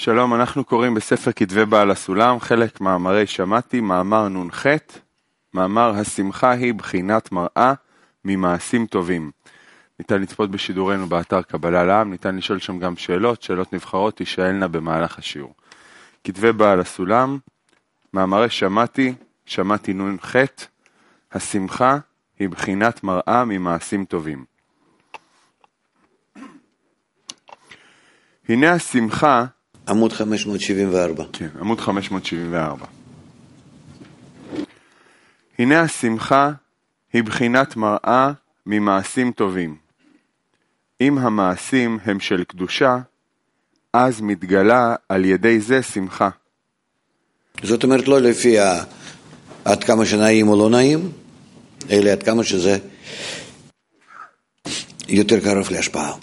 שלום, אנחנו קוראים בספר כתבי בעל הסולם, חלק מאמרי שמעתי, מאמר נ"ח, מאמר השמחה היא בחינת מראה ממעשים טובים. ניתן לצפות בשידורנו באתר קבלה לעם, ניתן לשאול שם גם שאלות נבחרות תישאלנה במהלך השיעור. כתבי בעל הסולם, מאמרי שמעתי נ"ח, השמחה היא בחינת מראה ממעשים טובים. הנה השמחה, עמוד 574. כן, עמוד 574. הנה השמחה היא בחינת מראה ממעשים טובים. אם המעשים הם של קדושה, אז מתגלה על ידי זה שמחה. זאת אומרת לא לפי עד כמה שנעים או לא נעים, אלא עד כמה שזה יותר קרוב להשפעה.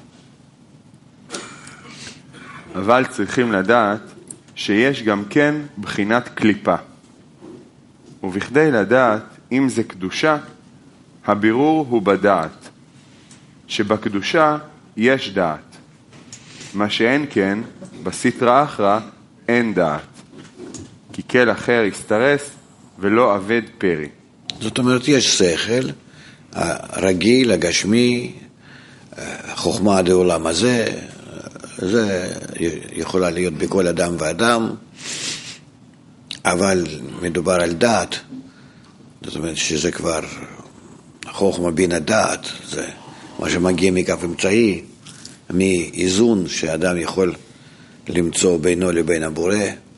אבל צריכים לדעת שיש גם כן בחינת קליפה. ובכדי לדעת אם זה קדושה, הבירור הוא בדעת. שבקדושה יש דעת. מה שאין כן, בסתרא אחרא אין דעת. כי כל אחר יסתרס ולא עבד פרי. זאת אומרת יש שכל, הרגיל, הגשמי, חוכמה לעולם הזה, זה יכולה להיות בכל אדם ואדם, אבל מדובר על דעת, זאת אומרת שזה כבר חוכמה בין הדעת, זה מה שמגיע מכף אמצעי, מאיזון שאדם יכול למצוא בינו לבין הבורא,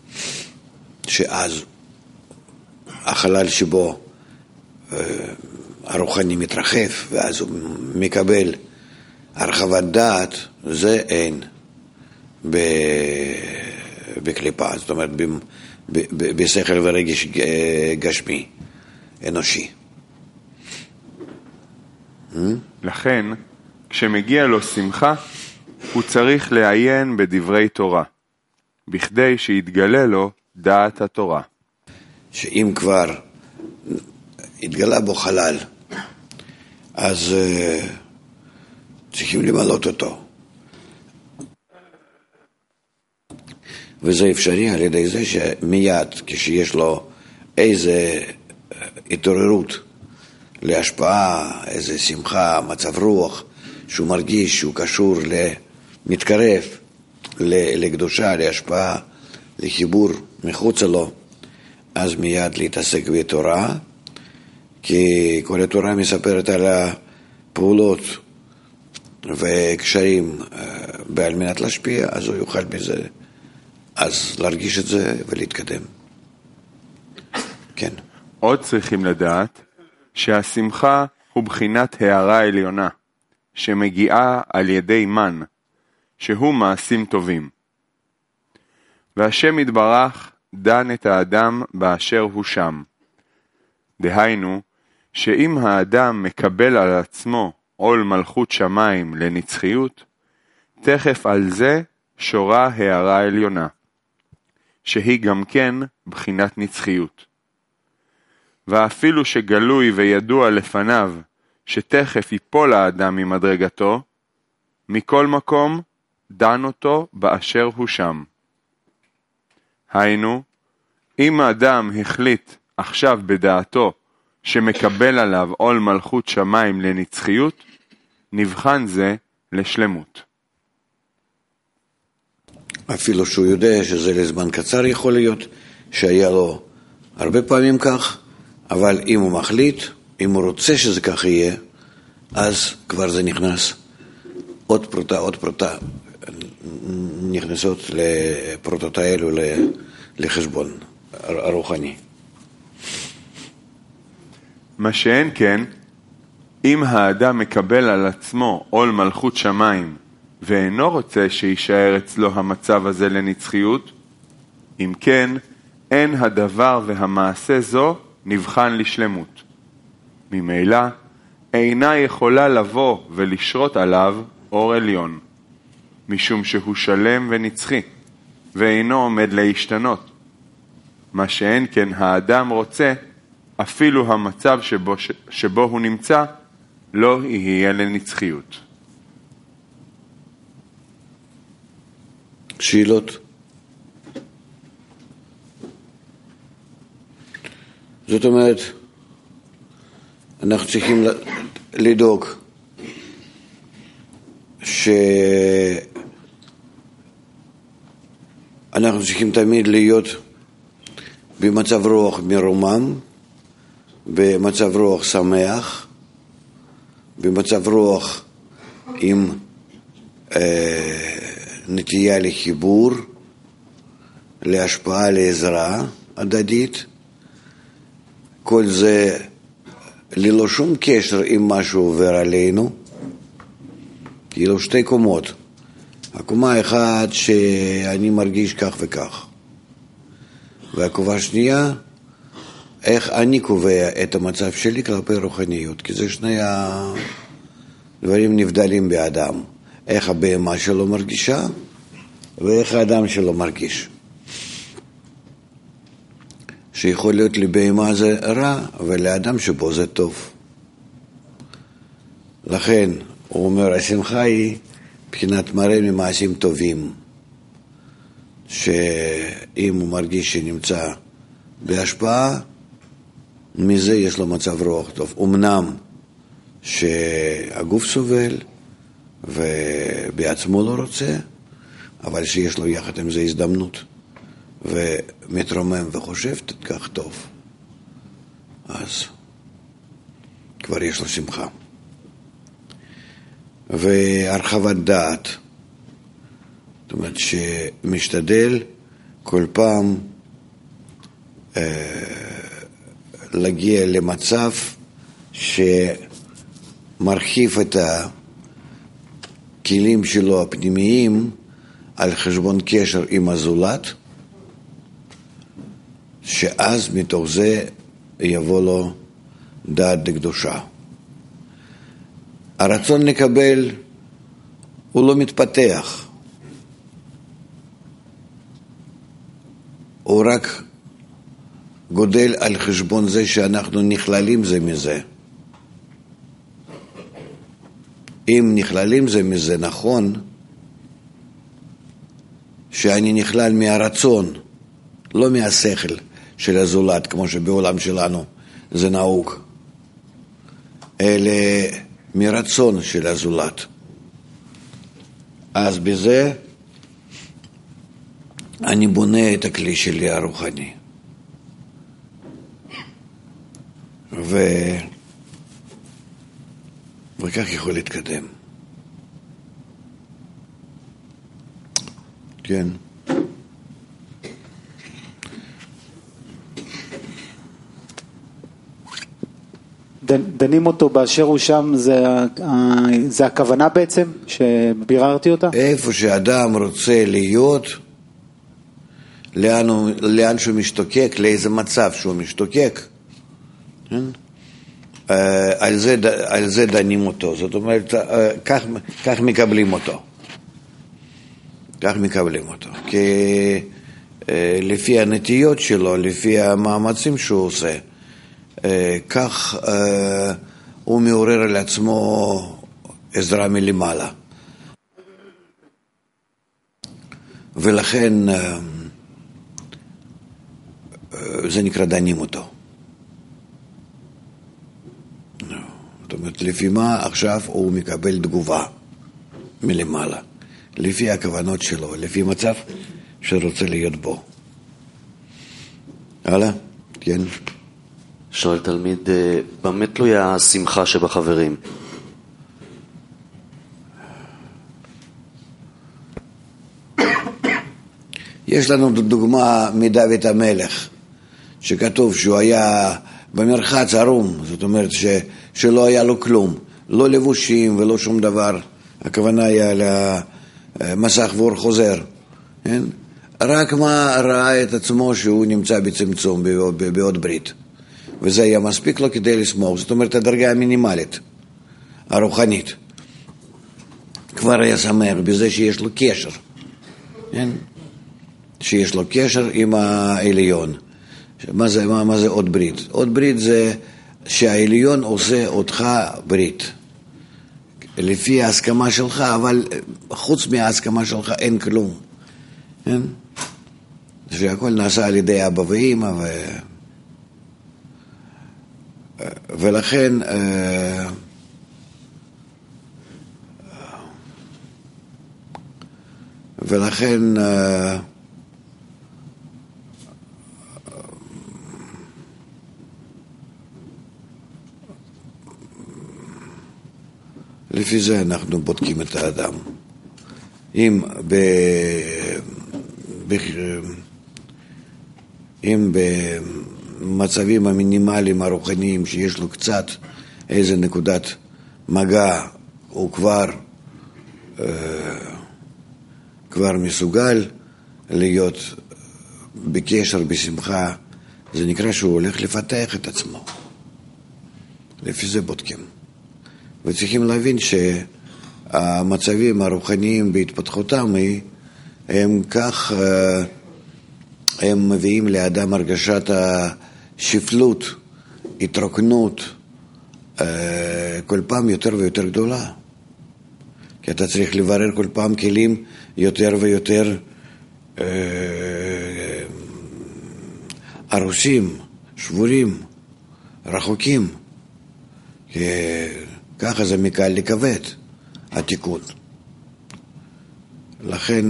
שאז החלל שבו הרוחני מתרחב, ואז הוא מקבל הרחבת דעת, זה אין בקליפה, זאת אומרת בשכל ורגש גשמי, אנושי. לכן, כשמגיע לו שמחה, הוא צריך לעיין בדברי תורה, בכדי שיתגלה לו דעת התורה. שאם כבר התגלה בו חלל, אז צריכים למלות אותו. וזה אפשרי על ידי זה שמיד כשיש לו איזה התעוררות להשפעה, איזה שמחה, מצב רוח, שהוא מרגיש שהוא קשור, מתקרב לקדושה, להשפעה, לחיבור מחוץ לו, אז מיד להתעסק בתורה, כי כל התורה מספרת על הפעולות וקשרים בעל מנת להשפיע, אז הוא יוכל בזה, אז להרגיש את זה ולהתקדם. כן. עוד צריכים לדעת שהשמחה הוא בחינת הערה עליונה, שמגיעה על ידי מן, שהוא מעשים טובים. והשם יתברך דן את האדם באשר הוא שם. דהיינו, שאם האדם מקבל על עצמו עול מלכות שמיים לנצחיות, תכף על זה שורה הערה עליונה, שהיא גם כן בחינת נצחיות. ואפילו שגלוי וידוע לפניו שתכף ייפול האדם ממדרגתו, מכל מקום דן אותו באשר הוא שם. היינו, אם האדם החליט עכשיו בדעתו שמקבל עליו עול מלכות שמיים לנצחיות, נבחן זה לשלמות. אפילו שהוא יודע שזה לזמן קצר יכול להיות, שהיה לו הרבה פעמים כך, אבל אם הוא מחליט, אם הוא רוצה שזה כך יהיה, אז כבר זה נכנס עוד פרוטה, נכנסות לפרוטות האלו לחשבון הרוחני. מה שאין כן, אם האדם מקבל על עצמו עול מלכות שמיים, ואינו רוצה שישאר אצלו המצב הזה לנצחיות, אם כן, אין הדבר והמעשה זו נבחן לשלמות. ממילא, אינה יכולה לבוא ולשרות עליו אור עליון, משום שהוא שלם ונצחי, ואינו עומד להשתנות. מה שאין כן האדם רוצה, אפילו המצב שבו הוא נמצא, לא יהיה לנצחיות. שאלות? זאת אומרת, אנחנו צריכים לדאוג שאנחנו צריכים תמיד להיות במצב רוח מרומם, במצב רוח שמח, במצב רוח עם נטייה לחיבור, להשפעה, לעזרה הדדית. כל זה ללא שום קשר עם מה שעובר עלינו, כאילו שתי קומות. הקומה האחת שאני מרגיש כך וכך, והקומה השנייה איך אני קובע את המצב שלי כלפי רוחניות, כי זה שני הדברים נבדלים באדם, איך הבהמה שלו מרגישה ואיך האדם שלו מרגיש. שיכול להיות לבהמה זה רע ולאדם שבו זה טוב. לכן הוא אומר, השמחה היא בחינת מראה ממעשים טובים, שאם הוא מרגיש שנמצא בהשפעה, מזה יש לו מצב רוח טוב. אמנם שהגוף סובל ובעצמו לא רוצה, אבל שיש לו יחד עם זה הזדמנות ומתרומם וחושב כך טוב, אז כבר יש לו שמחה. והרחבת דעת, זאת אומרת שמשתדל כל פעם להגיע למצב שמרחיב את הכלים שלו הפנימיים על חשבון קשר עם הזולת, שאז מתוך זה יבוא לו דעת לקדושה. הרצון לקבל הוא לא מתפתח, הוא רק גודל על חשבון זה שאנחנו נכללים זה מזה. אם נכללים זה מזה, נכון שאני נכלל מהרצון, לא מהשכל של הזולת, כמו שבעולם שלנו זה נהוג, אלא מרצון של הזולת. אז בזה אני בונה את הכלי שלי הרוחני. וכך יכול להתקדם. כן. דנים אותו באשר הוא שם, זה הכוונה בעצם שביררתי אותה? איפה שאדם רוצה להיות, לאן שהוא משתוקק, לאיזה מצב שהוא משתוקק, על זה דנים אותו. זאת אומרת, כך מקבלים אותו. כך מקבלים אותו. כי לפי הנטיות שלו, לפי המאמצים שהוא עושה, כך הוא מעורר על עצמו עזרה מלמעלה. ולכן זה נקרא דנים אותו. זאת אומרת, לפי מה עכשיו הוא מקבל תגובה מלמעלה, לפי הכוונות שלו, לפי מצב שרוצה להיות בו. הלאה? כן. שואל תלמיד, במה תלויה השמחה שבחברים? יש לנו דוגמה מדוד המלך, שכתוב שהוא היה במרחץ ערום, זאת אומרת שלא היה לו כלום, לא לבושים ולא שום דבר, הכוונה היה למסך ואור חוזר, כן? רק מה ראה את עצמו שהוא נמצא בצמצום, בעוד ברית, וזה היה מספיק לו כדי לסמוך. זאת אומרת, הדרגה המינימלית, הרוחנית. כבר היה שמח בזה שיש לו קשר, כן? שיש לו קשר עם העליון. מה זה עוד ברית? עוד ברית זה שהעליון עושה אותך ברית. לפי ההסכמה שלך, אבל חוץ מההסכמה שלך אין כלום. כן? שהכל נעשה על ידי אבא ואמא ולכן לפי זה אנחנו בודקים את האדם. אם במצבים המינימליים הרוחניים שיש לו קצת איזה נקודת מגע, הוא כבר מסוגל להיות בקשר, בשמחה, זה נקרא שהוא הולך לפתח את עצמו. לפי זה בודקים. וצריכים להבין שהמצבים הרוחניים בהתפתחותם הם כך, הם מביאים לאדם הרגשת השפלות, התרוקנות, כל פעם יותר ויותר גדולה. כי אתה צריך לברר כל פעם כלים יותר ויותר הרוסים, שבורים, רחוקים. כי ככה זה מקל לכבד, התיקון. לכן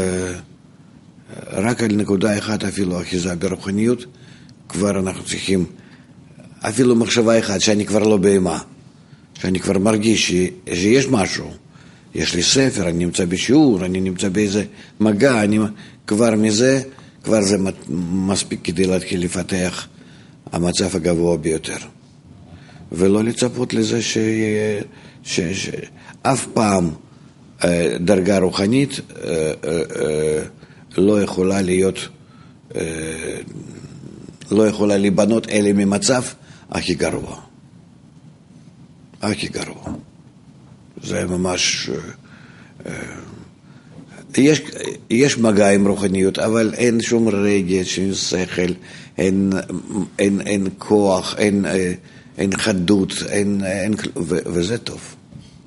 רק על נקודה אחת אפילו אחיזה ברוחניות, כבר אנחנו צריכים, אפילו מחשבה אחת שאני כבר לא בהמה, שאני כבר מרגיש שיש משהו, יש לי ספר, אני נמצא בשיעור, אני נמצא באיזה מגע, כבר מזה, כבר זה מספיק כדי להתחיל לפתח המצב הגבוה ביותר. ולא לצפות לזה שאף פעם דרגה רוחנית לא יכולה להיות, לא יכולה להיבנות אלא ממצב הכי גרוע. הכי גרוע. זה ממש, יש מגע עם רוחניות, אבל אין שום רגש, אין שכל, אין כוח, אין חדות, וזה טוב.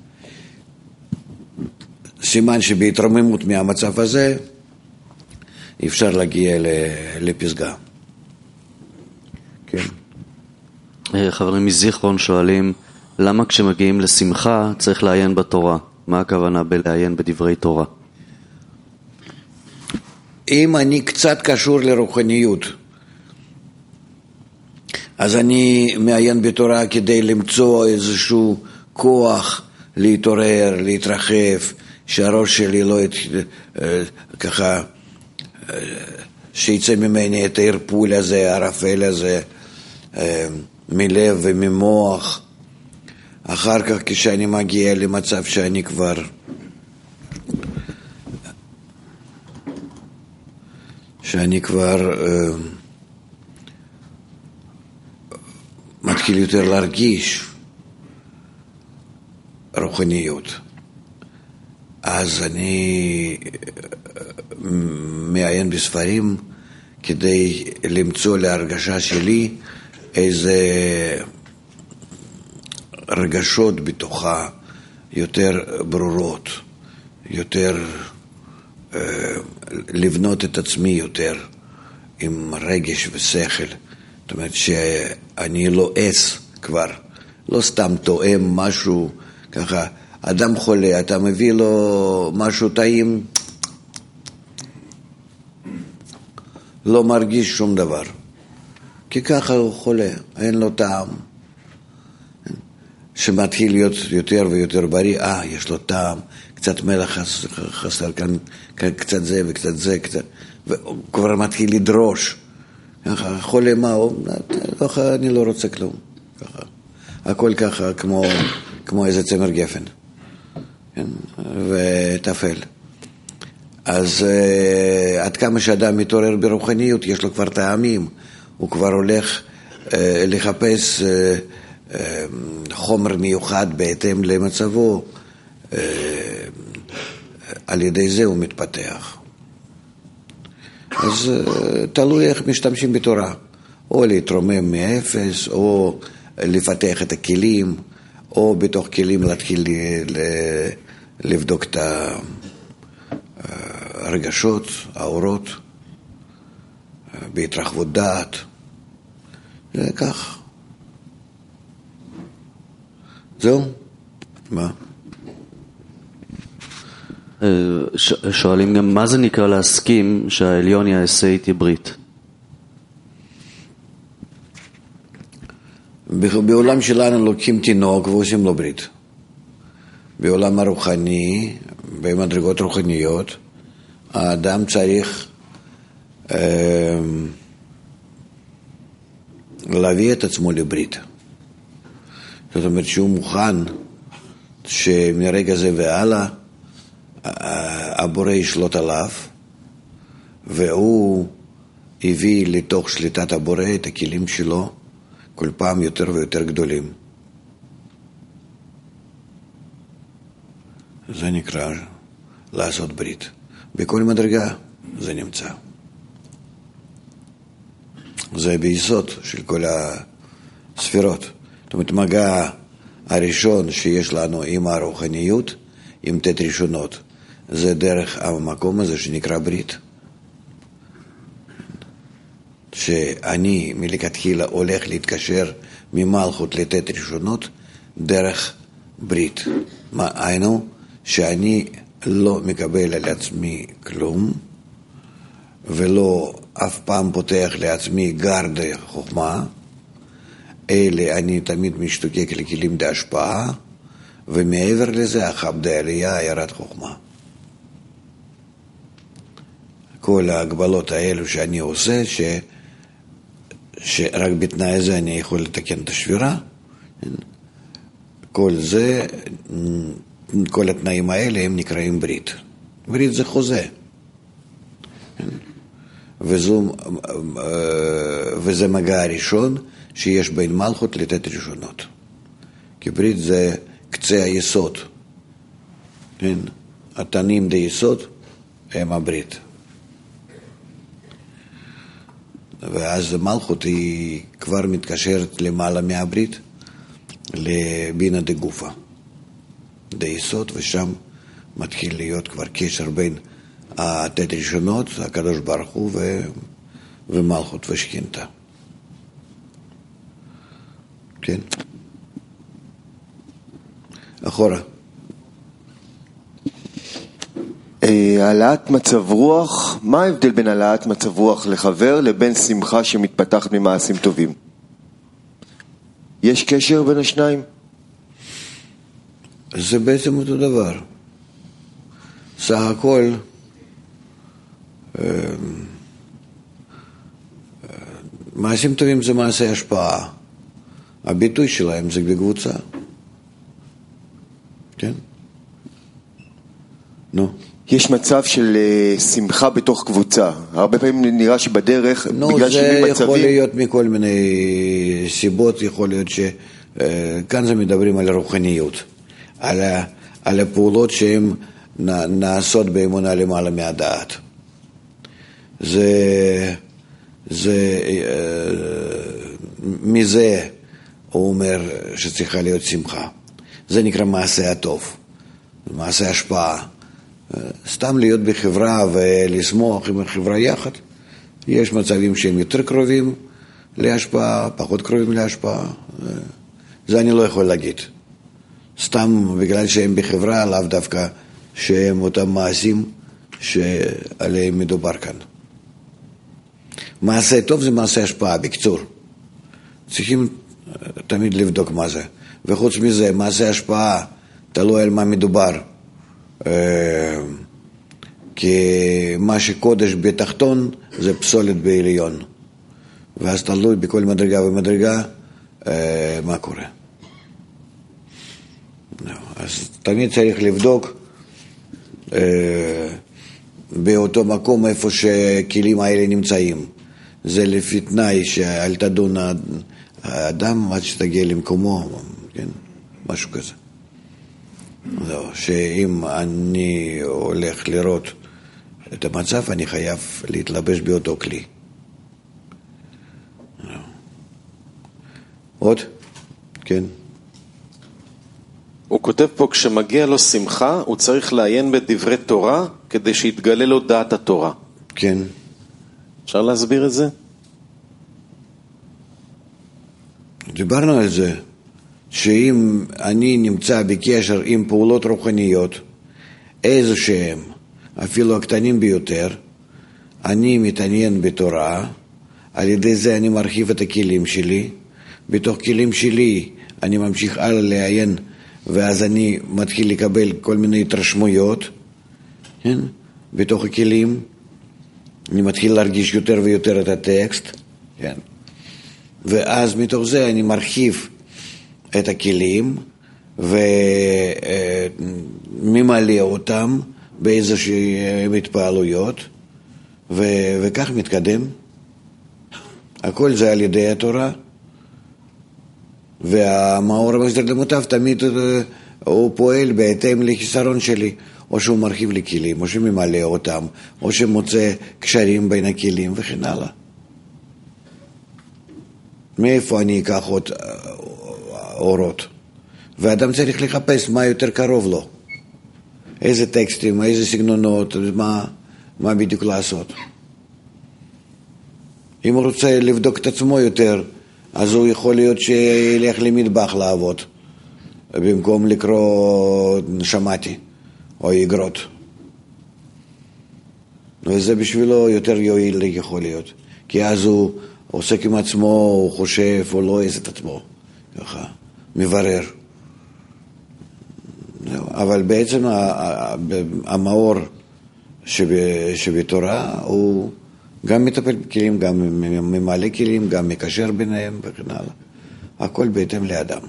סימן שבהתרוממות מהמצב הזה אפשר להגיע לפסגה. כן. חברים מזיכרון שואלים, למה כשמגיעים לשמחה צריך לעיין בתורה? מה הכוונה בלעיין בדברי תורה? אם אני קצת קשור לרוחניות, אז אני מעיין בתורה כדי למצוא איזשהו כוח להתעורר, להתרחב, שהראש שלי לא ככה, שיצא ממני את הערפול הזה, הרפל הזה, מלב וממוח. אחר כך כשאני מגיע למצב שאני כבר מתחיל יותר להרגיש רוחניות, אז אני מעיין בספרים כדי למצוא להרגשה שלי איזה רגשות בתוכה יותר ברורות, יותר לבנות את עצמי יותר עם רגש ושכל. זאת אומרת שאני לא עס כבר, לא סתם תואם משהו ככה. אדם חולה, אתה מביא לו משהו טעים, לא מרגיש שום דבר, כי ככה הוא חולה, אין לו טעם. שמתחיל להיות יותר ויותר בריא, יש לו טעם, קצת מלח חסר כאן, קצת זה וקצת זה, וכבר מתחיל לדרוש. ככה, חולה מהו? אני לא רוצה כלום. ככה. הכל ככה כמו איזה צמר גפן. כן? וטפל. אז עד כמה שאדם מתעורר ברוחניות, יש לו כבר טעמים, הוא כבר הולך לחפש חומר מיוחד בהתאם למצבו, על ידי זה הוא מתפתח. אז תלוי איך משתמשים בתורה, או להתרומם מאפס, או לפתח את הכלים, או בתוך כלים להתחיל לבדוק את הרגשות, האורות, בהתרחבות דעת. זה כך. זהו? מה? שואלים גם מה זה נקרא להסכים שהעליון יעשה איתי ברית? בעולם שלנו לוקחים תינוק ועושים לו ברית. בעולם הרוחני, במדרגות רוחניות, האדם צריך להביא את עצמו לברית. זאת אומרת שהוא מוכן שמרגע זה והלאה הבורא ישלוט עליו, והוא הביא לתוך שליטת הבורא את הכלים שלו כל פעם יותר ויותר גדולים. זה נקרא לעשות ברית. בכל מדרגה זה נמצא. זה ביסוד של כל הספירות. זאת אומרת, מגע הראשון שיש לנו עם הרוחניות, עם תת ראשונות, זה דרך המקום הזה שנקרא ברית. שאני מלכתחילה הולך להתקשר ממלכות לתת ראשונות דרך ברית. מה היינו? שאני לא מקבל על עצמי כלום, ולא אף פעם פותח לעצמי גרד חוכמה, אלא אני תמיד משתוקק לכלים להשפעה, ומעבר לזה אחב דעלייה ירד חוכמה. כל ההגבלות האלו שאני עושה, שרק בתנאי הזה אני יכול לתקן את השבירה, כל זה, כל התנאים האלה הם נקראים ברית. ברית זה חוזה. וזה מגע הראשון שיש בין מלכות לתת ראשונות. כי ברית זה קצה היסוד. התנים די יסוד הם הברית. ואז מלכות היא כבר מתקשרת למעלה מהברית, לבינה דגופה, די יסוד, ושם מתחיל להיות כבר קשר בין התת ראשונות, הקדוש ברוך הוא ומלכות ושכינתה. כן? אחורה. העלאת מצב רוח, מה ההבדל בין העלאת מצב רוח לחבר לבין שמחה שמתפתחת ממעשים טובים? יש קשר בין השניים? זה בעצם אותו דבר. סך הכל מעשים טובים זה מעשי השפעה. הביטוי שלהם זה בקבוצה. כן? נו. יש מצב של שמחה בתוך קבוצה. הרבה פעמים נראה שבדרך, בגלל שינוי מצבים... זה יכול להיות מכל מיני סיבות, יכול להיות שכאן זה מדברים על הרוחניות, על הפעולות שהן נעשות באמונה למעלה מהדעת. מזה הוא אומר שצריכה להיות שמחה. זה נקרא מעשה הטוב, מעשה השפעה. סתם להיות בחברה ולשמוח עם החברה יחד. יש מצבים שהם יותר קרובים להשפעה, פחות קרובים להשפעה. זה אני לא יכול להגיד. סתם בגלל שהם בחברה, לאו דווקא שהם אותם מעשים שעליהם מדובר כאן. מעשה טוב זה מעשה השפעה, בקצור. צריכים תמיד לבדוק מה זה. וחוץ מזה, מעשה השפעה, תלוי על מה מדובר. כי מה שקודש בתחתון זה פסולת בעליון, ואז תלוי בכל מדרגה ומדרגה מה קורה. אז תמיד צריך לבדוק באותו מקום איפה שכלים האלה נמצאים. זה לפי תנאי שאל תדון האדם עד שתגיע למקומו, כן? משהו כזה. שאם אני הולך לראות את המצב, אני חייב להתלבש באותו כלי. עוד? כן. הוא כותב פה, כשמגיע לו שמחה, הוא צריך לעיין בדברי תורה, כדי שיתגלה לו דעת התורה. כן. אפשר להסביר את זה? דיברנו על זה, שאם אני נמצא בקשר עם פעולות רוחניות, איזה שהם, אפילו הקטנים ביותר, אני מתעניין בתורה, על ידי זה אני מרחיב את הכלים שלי, בתוך כלים שלי אני ממשיך הלאה לעיין, ואז אני מתחיל לקבל כל מיני התרשמויות, כן? בתוך הכלים, אני מתחיל להרגיש יותר ויותר את הטקסט, כן? ואז מתוך זה אני מרחיב את הכלים, וממלא אותם באיזושהי התפעלויות, וכך מתקדם. הכל זה על ידי התורה, והמאור המסדר למוטב תמיד הוא פועל בהתאם לחיסרון שלי, או שהוא מרחיב לי כלים, או שממלא אותם, או שמוצא קשרים בין הכלים וכן הלאה. מאיפה אני אקח עוד אורות? ואדם צריך לחפש מה יותר קרוב לו, איזה טקסטים, איזה סגנונות, מה בדיוק לעשות. אם הוא רוצה לבדוק את עצמו יותר, אז הוא יכול להיות שילך למטבח לעבוד, במקום לקרוא שמעתי או איגרות. וזה בשבילו יותר יועיל יכול להיות, כי אז הוא עוסק עם עצמו, הוא חושב, הוא לא עושה את עצמו, ככה, מברר. אבל בעצם המאור שבתורה הוא גם מטפל בכלים, גם ממלא כלים, גם מקשר ביניהם וכן הלאה. הכל בהתאם לאדם.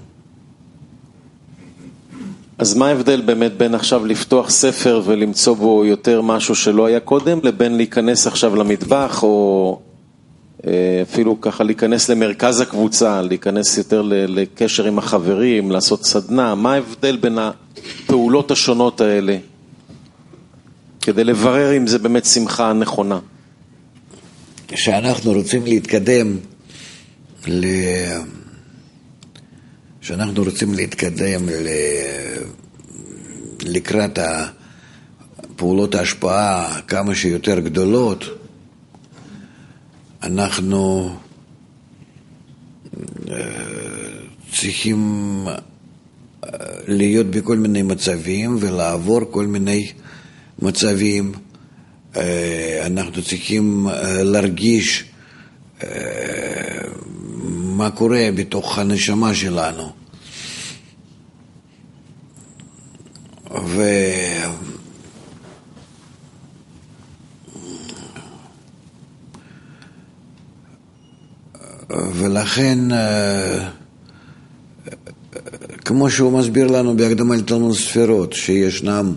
אז מה ההבדל באמת בין עכשיו לפתוח ספר ולמצוא בו יותר משהו שלא היה קודם, לבין להיכנס עכשיו למטבח, או אפילו ככה להיכנס למרכז הקבוצה, להיכנס יותר לקשר עם החברים, לעשות סדנה? מה ההבדל בין הפעולות השונות האלה, כדי לברר אם זה באמת שמחה נכונה? שאנחנו רוצים להתקדם לקראת פעולות ההשפעה כמה שיותר גדולות, אנחנו צריכים להיות בכל מיני מצבים ולעבור כל מיני מצבים. אנחנו צריכים להרגיש מה קורה בתוך הנשמה שלנו. ולכן, כמו שהוא מסביר לנו בהקדמה לתלמוד ספירות, שישנם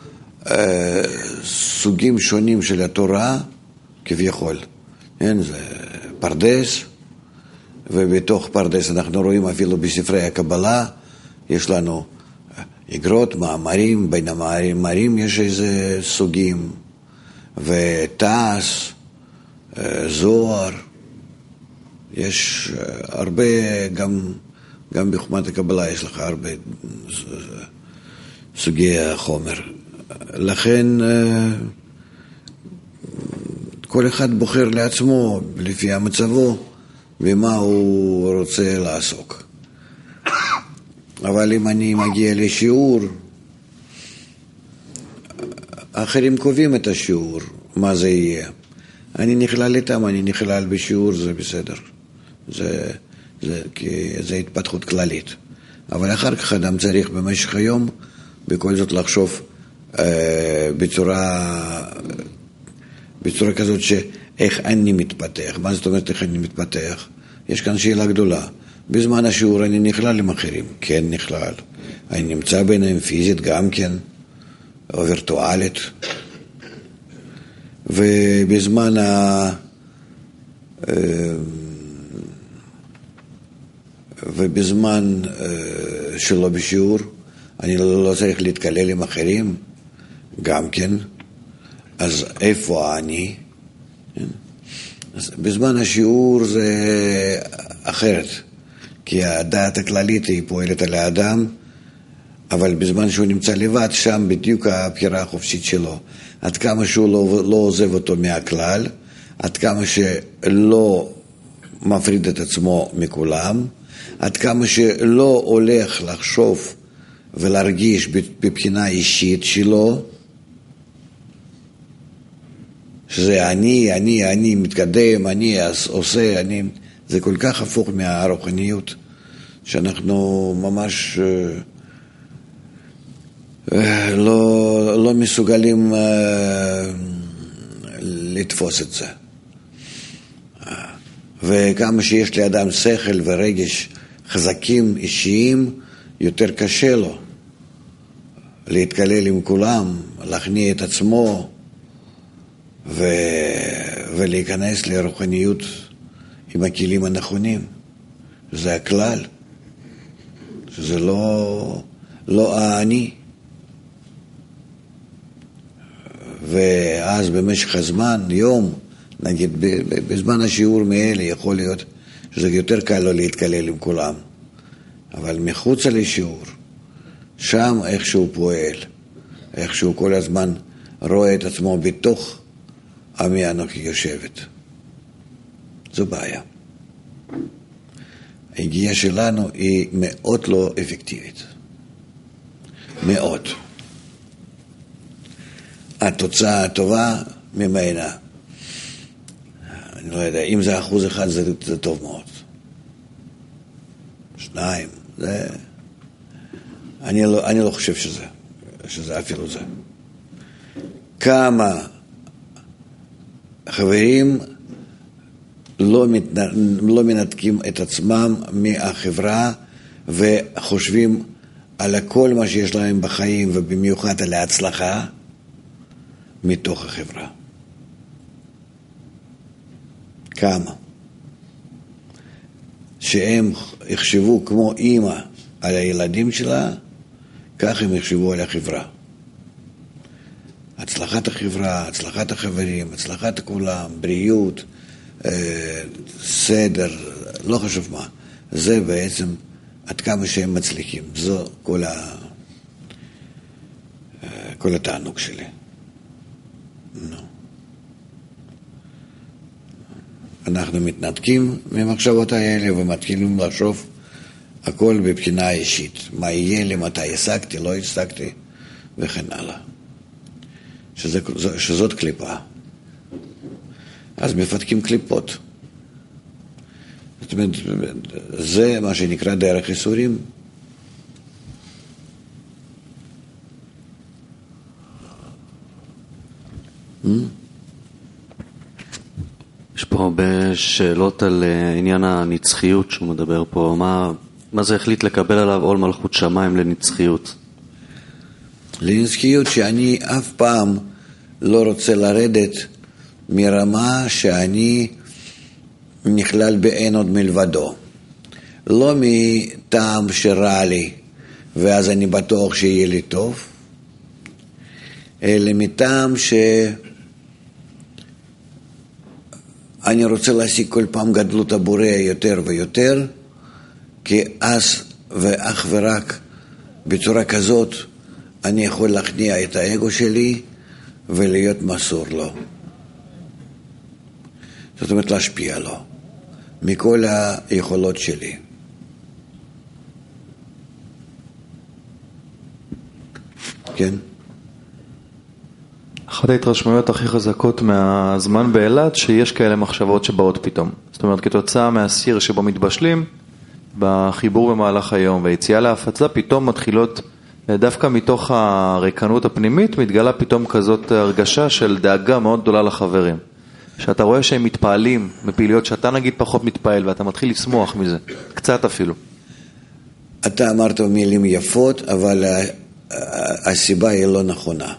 סוגים שונים של התורה, כביכול. זה פרדס, ובתוך פרדס אנחנו רואים אפילו בספרי הקבלה, יש לנו אגרות, מאמרים, בין המאמרים יש איזה סוגים, ותעש, זוהר, יש הרבה, גם בחוכמת הקבלה יש לך הרבה סוגי החומר. לכן כל אחד בוחר לעצמו לפי המצבו ומה הוא רוצה לעסוק. אבל אם אני מגיע לשיעור, אחרים קובעים את השיעור, מה זה יהיה. אני נכלל איתם, אני נכלל בשיעור, זה בסדר. זה התפתחות כללית. אבל אחר כך אדם צריך במשך היום בכל זאת לחשוב בצורה כזאת שאיך אני מתפתח. מה זאת אומרת איך אני מתפתח? יש כאן שאלה גדולה. בזמן השיעור אני נכלל עם אחרים. כן נכלל. אני נמצא ביניהם פיזית גם כן, או וירטואלית. ובזמן ובזמן שלא בשיעור אני לא צריך להתקלל עם אחרים גם כן. אז איפה אני? אז בזמן השיעור זה אחרת, כי הדעת הכללית היא פועלת על האדם, אבל בזמן שהוא נמצא לבד, שם בדיוק הבחירה החופשית שלו. עד כמה שהוא לא עוזב אותו מהכלל, עד כמה שלא מפריד את עצמו מכולם, עד כמה שלא הולך לחשוב ולהרגיש בבחינה אישית שלו, שזה אני מתקדם, אני עושה, זה כל כך הפוך מהרוחניות, שאנחנו ממש לא מסוגלים לתפוס את זה. וכמה שיש לאדם שכל ורגש חזקים אישיים, יותר קשה לו להתקלל עם כולם, להכניע את עצמו ולהיכנס לרוחניות עם הכלים הנכונים. זה הכלל, שזה לא האני. ואז במשך הזמן, יום, נגיד בזמן השיעור מאלה, יכול להיות שזה יותר קל לו להתקלל עם כולם. אבל מחוץ לשיעור, שם איך שהוא פועל, איך שהוא כל הזמן רואה את עצמו בתוך עמי אנוכי יושבת. זו בעיה. ההגיעה שלנו היא מאוד לא אפקטיבית. מאוד. התוצאה הטובה ממנה, אני לא יודע, אם זה 1% זה טוב מאוד. 2, זה... אני לא חושב שזה אפילו זה. כמה חברים לא מנתקים את עצמם מהחברה וחושבים על כל מה שיש להם בחיים ובמיוחד על ההצלחה מתוך החברה. כמה? שהם יחשבו כמו אימא על הילדים שלה, כך הם יחשבו על החברה. הצלחת החברה, הצלחת החברים, הצלחת כולם, בריאות, סדר, לא חשוב מה. זה בעצם עד כמה שהם מצליחים. זו כל התענוג שלי. אנחנו מתנתקים ממחשבות האלה ומתחילים לחשוב הכל בבחינה אישית. מה יהיה לי, מתי השגתי, לא השגתי, וכן הלאה. שזאת קליפה. אז מפתקים קליפות. זאת אומרת, זה מה שנקרא דרך ייסורים. יש פה הרבה שאלות על עניין הנצחיות שהוא מדבר פה. מה זה החליט לקבל עליו עול מלכות שמיים לנצחיות? לנצחיות שאני אף פעם לא רוצה לרדת מרמה שאני נכלל באין עוד מלבדו. לא מטעם שרע לי ואז אני בטוח שיהיה לי טוב, אלא מטעם אני רוצה להשיג כל פעם גדלות הבורא יותר ויותר, כי אז ואך ורק בצורה כזאת אני יכול להכניע את האגו שלי ולהיות מסור לו. זאת אומרת להשפיע לו מכל היכולות שלי. כן? אחת ההתרשמויות הכי חזקות מהזמן באילת, שיש כאלה מחשבות שבאות פתאום. זאת אומרת, כתוצאה מהסיר שבו מתבשלים, בחיבור במהלך היום והיציאה להפצה, פתאום מתחילות, דווקא מתוך הריקנות הפנימית, מתגלה פתאום כזאת הרגשה של דאגה מאוד גדולה לחברים. שאתה רואה שהם מתפעלים מפעילויות שאתה נגיד פחות מתפעל, ואתה מתחיל לשמוח מזה, קצת אפילו. אתה אמרת מילים יפות, אבל הסיבה היא לא נכונה.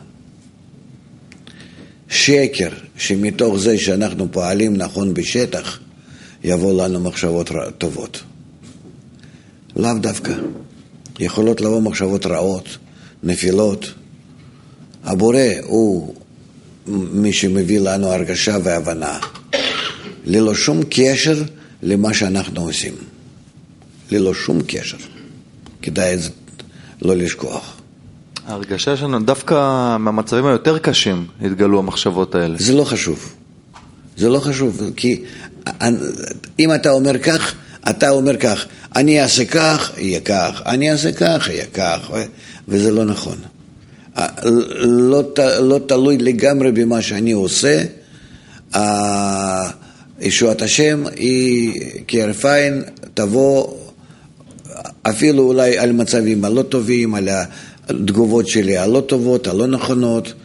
שקר שמתוך זה שאנחנו פועלים נכון בשטח, יבוא לנו מחשבות טובות. לאו דווקא. יכולות לבוא מחשבות רעות, נפילות. הבורא הוא מי שמביא לנו הרגשה והבנה. ללא שום קשר למה שאנחנו עושים. ללא שום קשר. כדאי לא לשכוח. ההרגשה שלנו, דווקא מהמצבים היותר קשים התגלו המחשבות האלה. זה לא חשוב. זה לא חשוב, כי אם אתה אומר כך, אתה אומר כך, אני אעשה כך, יהיה כך, אני אעשה כך, יהיה כך, וזה לא נכון. לא תלוי לגמרי במה שאני עושה, ישועת השם היא כהרף עין, תבוא אפילו אולי על מצבים הלא טובים, על התגובות שלי הלא טובות, הלא נכונות,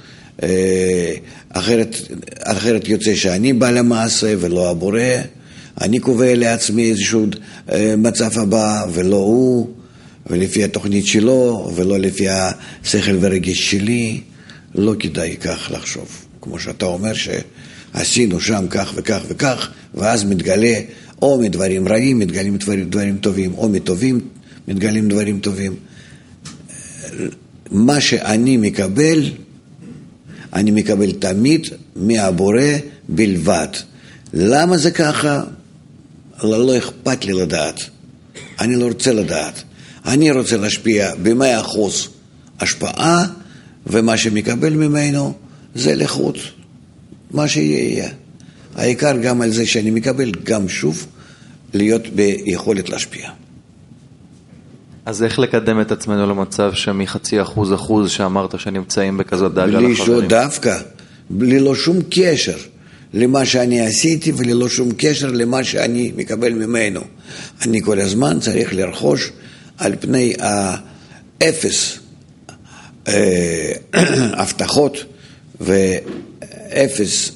אחרת יוצא שאני בא למעשה ולא הבורא, אני קובע לעצמי איזשהו מצב הבא ולא הוא, ולפי התוכנית שלו ולא לפי השכל ורגש שלי. לא כדאי כך לחשוב, כמו שאתה אומר שעשינו שם כך וכך וכך, ואז מתגלה או מדברים רעים מתגלים דברים טובים, או מטובים מתגלים דברים טובים. מה שאני מקבל, אני מקבל תמיד מהבורא בלבד. למה זה ככה? לא אכפת לי לדעת. אני לא רוצה לדעת. אני רוצה להשפיע ב100% השפעה, ומה שמקבל ממנו זה לחוץ. מה שיהיה. העיקר גם על זה שאני מקבל, גם שוב, להיות ביכולת להשפיע. אז איך לקדם את עצמנו למצב שמ0.5% שאמרת שנמצאים בכזאת דאגה לחברים? בלי דווקא, בלי לא שום קשר למה שאני עשיתי וללא שום קשר למה שאני מקבל ממנו. אני כל הזמן צריך לרכוש על פני האפס הבטחות ואפס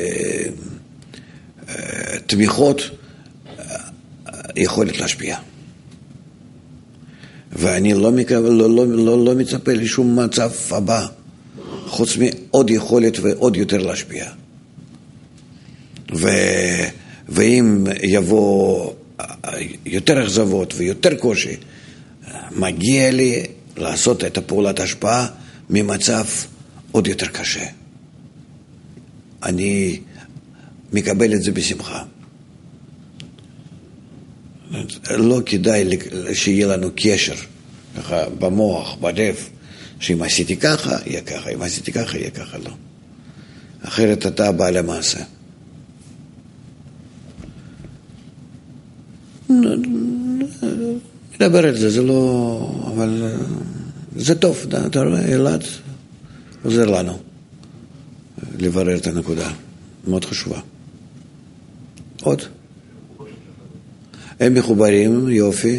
תמיכות יכולת להשפיע. ואני לא מצפה לשום מצב הבא, חוץ מעוד יכולת ועוד יותר להשפיע. ואם יבוא יותר אכזבות ויותר קושי, מגיע לי לעשות את הפעולת השפעה ממצב עוד יותר קשה. אני מקבל את זה בשמחה. לא כדאי שיהיה לנו קשר ככה במוח, בלב, שאם עשיתי ככה, יהיה ככה, אם עשיתי ככה, יהיה ככה, לא. אחרת אתה בא למעשה. נדבר על זה, זה לא... אבל זה טוב, אתה רואה, אלעד עוזר לנו לברר את הנקודה. מאוד חשובה. עוד? הם מחוברים, יופי.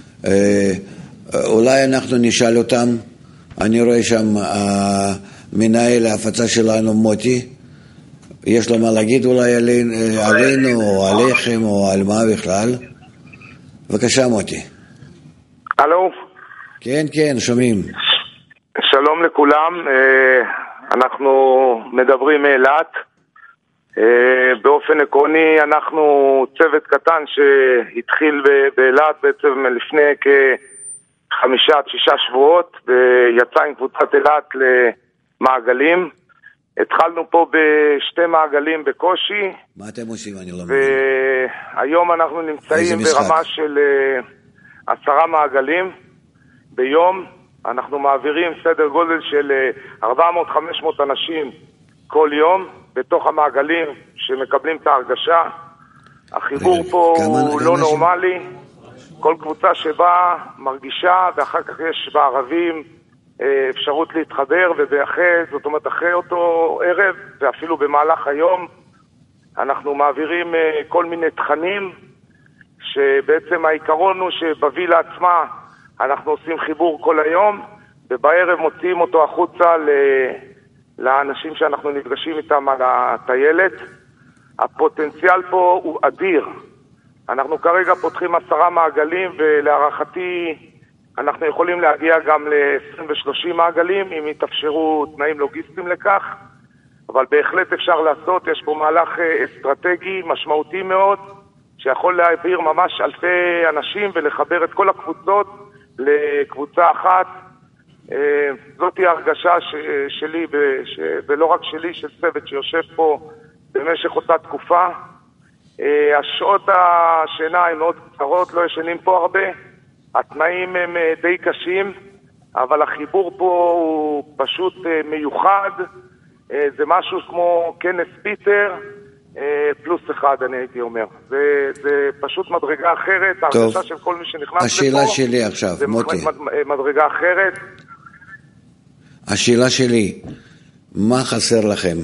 אולי אנחנו נשאל אותם, אני רואה שם מנהל ההפצה שלנו, מוטי, יש לו מה להגיד אולי עלינו או עליכם או על מה בכלל. בבקשה מוטי. הלו? כן, כן, שומעים. שלום לכולם, אנחנו מדברים מאילת. באופן עקרוני אנחנו צוות קטן שהתחיל באילת בעצם לפני כ5-6 שבועות, ויצא עם קבוצת אילת למעגלים. התחלנו פה בשתי מעגלים בקושי. מה אתם עושים? אני לא מבין. והיום אנחנו נמצאים ברמה של 10 מעגלים ביום. אנחנו מעבירים סדר גודל של 400-500 אנשים כל יום בתוך המעגלים שמקבלים את ההרגשה. החיבור פה הוא לא נורמלי. כל קבוצה שבאה מרגישה, ואחר כך יש בערבים אפשרות להתחבר ובאחרי, זאת אומרת אחרי אותו ערב ואפילו במהלך היום אנחנו מעבירים כל מיני תכנים שבעצם העיקרון הוא שבווילה עצמה אנחנו עושים חיבור כל היום, ובערב מוציאים אותו החוצה לאנשים שאנחנו נפגשים איתם על הטיילת. הפוטנציאל פה הוא אדיר. אנחנו כרגע פותחים 10 מעגלים, ולהערכתי אנחנו יכולים להגיע גם ל20 ו30 מעגלים אם יתאפשרו תנאים לוגיסטיים לכך, אבל בהחלט אפשר לעשות. יש פה מהלך אסטרטגי משמעותי מאוד שיכול להעביר ממש אלפי אנשים ולחבר את כל הקבוצות לקבוצה אחת. זאת היא ההרגשה שלי ולא רק שלי, של צוות שיושב פה במשך אותה תקופה. השעות השינה הן מאוד קצרות, לא ישנים פה הרבה, התנאים הם די קשים, אבל החיבור פה הוא פשוט מיוחד. זה משהו כמו כנס פיטר פלוס אחד, אני הייתי אומר. זה פשוט מדרגה אחרת, ההרגשה של כל מי שנכנס לפה. השאלה שלי עכשיו, מוטי. זה מדרגה אחרת. השאלה שלי, מה חסר לכם?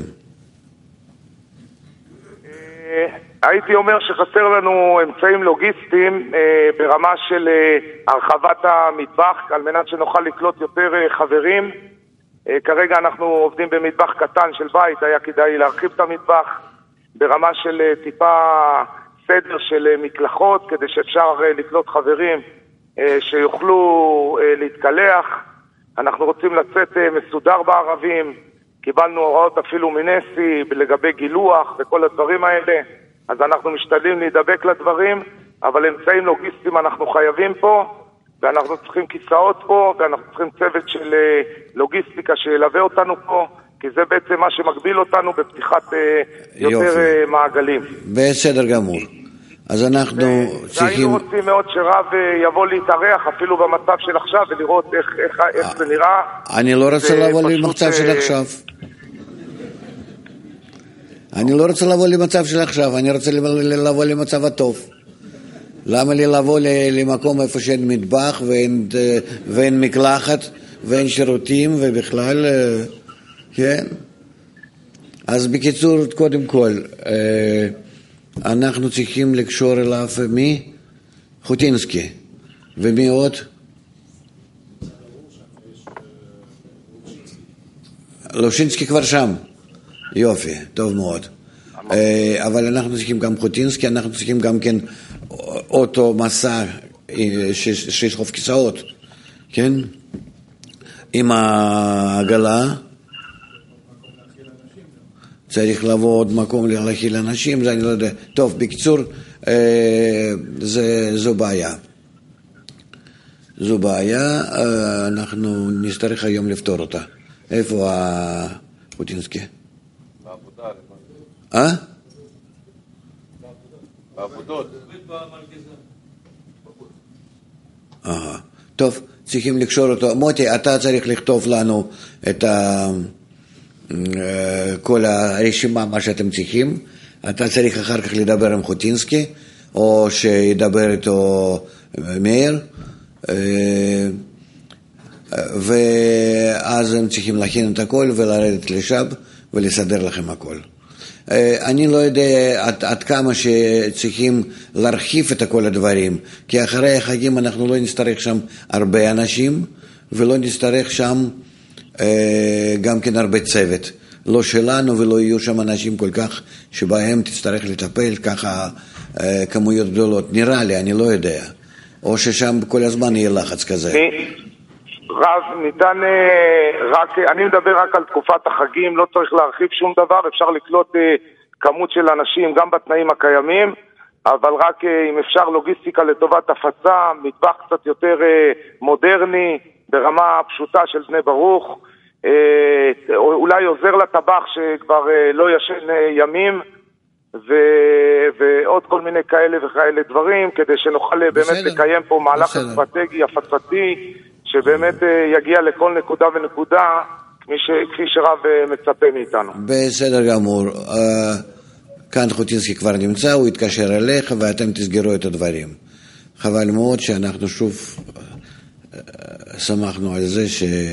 הייתי אומר שחסר לנו אמצעים לוגיסטיים ברמה של הרחבת המטבח, על מנת שנוכל לקלוט יותר חברים. כרגע אנחנו עובדים במטבח קטן של בית, היה כדאי להרחיב את המטבח ברמה של טיפה סדר של מקלחות, כדי שאפשר לקלוט חברים שיוכלו להתקלח. אנחנו רוצים לצאת מסודר בערבים, קיבלנו הוראות אפילו מנסי לגבי גילוח וכל הדברים האלה, אז אנחנו משתדלים להידבק לדברים, אבל אמצעים לוגיסטיים אנחנו חייבים פה, ואנחנו צריכים כיסאות פה, ואנחנו צריכים צוות של לוגיסטיקה שילווה אותנו פה, כי זה בעצם מה שמגביל אותנו בפתיחת יותר מעגלים. בסדר גמור. אז אנחנו צריכים... והיינו רוצים מאוד שרב יבוא להתארח אפילו במצב של עכשיו ולראות איך זה נראה. אני לא רוצה לבוא למצב של עכשיו. אני לא רוצה לבוא למצב של עכשיו, אני רוצה לבוא למצב הטוב. למה לי לבוא למקום איפה שאין מטבח ואין מקלחת ואין שירותים ובכלל, כן? אז בקיצור, קודם כל, אנחנו צריכים לקשור אליו מי? חוטינסקי. ומי עוד? לושינסקי כבר שם. יופי, טוב מאוד. אבל אנחנו צריכים גם חוטינסקי, אנחנו צריכים גם כן אוטו מסע שיש חוף כיסאות, כן? עם העגלה. צריך לבוא עוד מקום להכיל אנשים, זה אני לא יודע. טוב, בקיצור, זו בעיה. זו בעיה, אנחנו נצטרך היום לפתור אותה. איפה פוטינסקי? בעבודה. בעבודות. טוב, צריכים לקשור אותו. מוטי, אתה צריך לכתוב לנו את כל הרשימה, מה שאתם צריכים. אתה צריך אחר כך לדבר עם חוטינסקי, או שידבר איתו מאיר, ואז הם צריכים להכין את הכל ולרדת לשם ולסדר לכם הכל. אני לא יודע עד כמה שצריכים להרחיב את כל הדברים, כי אחרי החגים אנחנו לא נצטרך שם הרבה אנשים, ולא נצטרך שם גם כן הרבה צוות. לא שלנו ולא יהיו שם אנשים כל כך שבהם תצטרך לטפל ככה כמויות גדולות. נראה לי, אני לא יודע. או ששם כל הזמן יהיה לחץ כזה. רב, ניתן רק, אני מדבר רק על תקופת החגים, לא צריך להרחיב שום דבר, אפשר לקלוט כמות של אנשים גם בתנאים הקיימים, אבל רק אם אפשר לוגיסטיקה לטובת הפצה, מטבח קצת יותר מודרני, ברמה פשוטה של בני ברוך, אולי עוזר לטבח שכבר לא ישן ימים, ועוד כל מיני כאלה וכאלה דברים, כדי שנוכל באמת לקיים פה מהלך אסטרטגי, הפצתי, שבאמת יגיע לכל נקודה ונקודה, כפי שרב מצפה מאיתנו. בסדר גמור. כאן חוטינסקי כבר נמצא, הוא יתקשר אליך ואתם תסגרו את הדברים. חבל מאוד שאנחנו שוב שמחנו על זה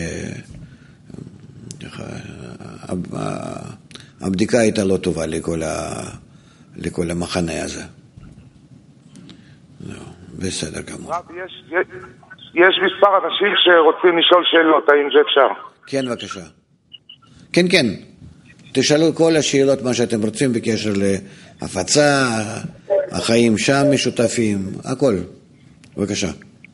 שהבדיקה הייתה לא טובה לכל המחנה הזה. בסדר גמור. רב, יש מספר אנשים שרוצים לשאול שאלות, האם זה אפשר? כן, בבקשה. כן, כן. תשאלו כל השאלות מה שאתם רוצים בקשר להפצה, החיים שם משותפים, הכל. בבקשה.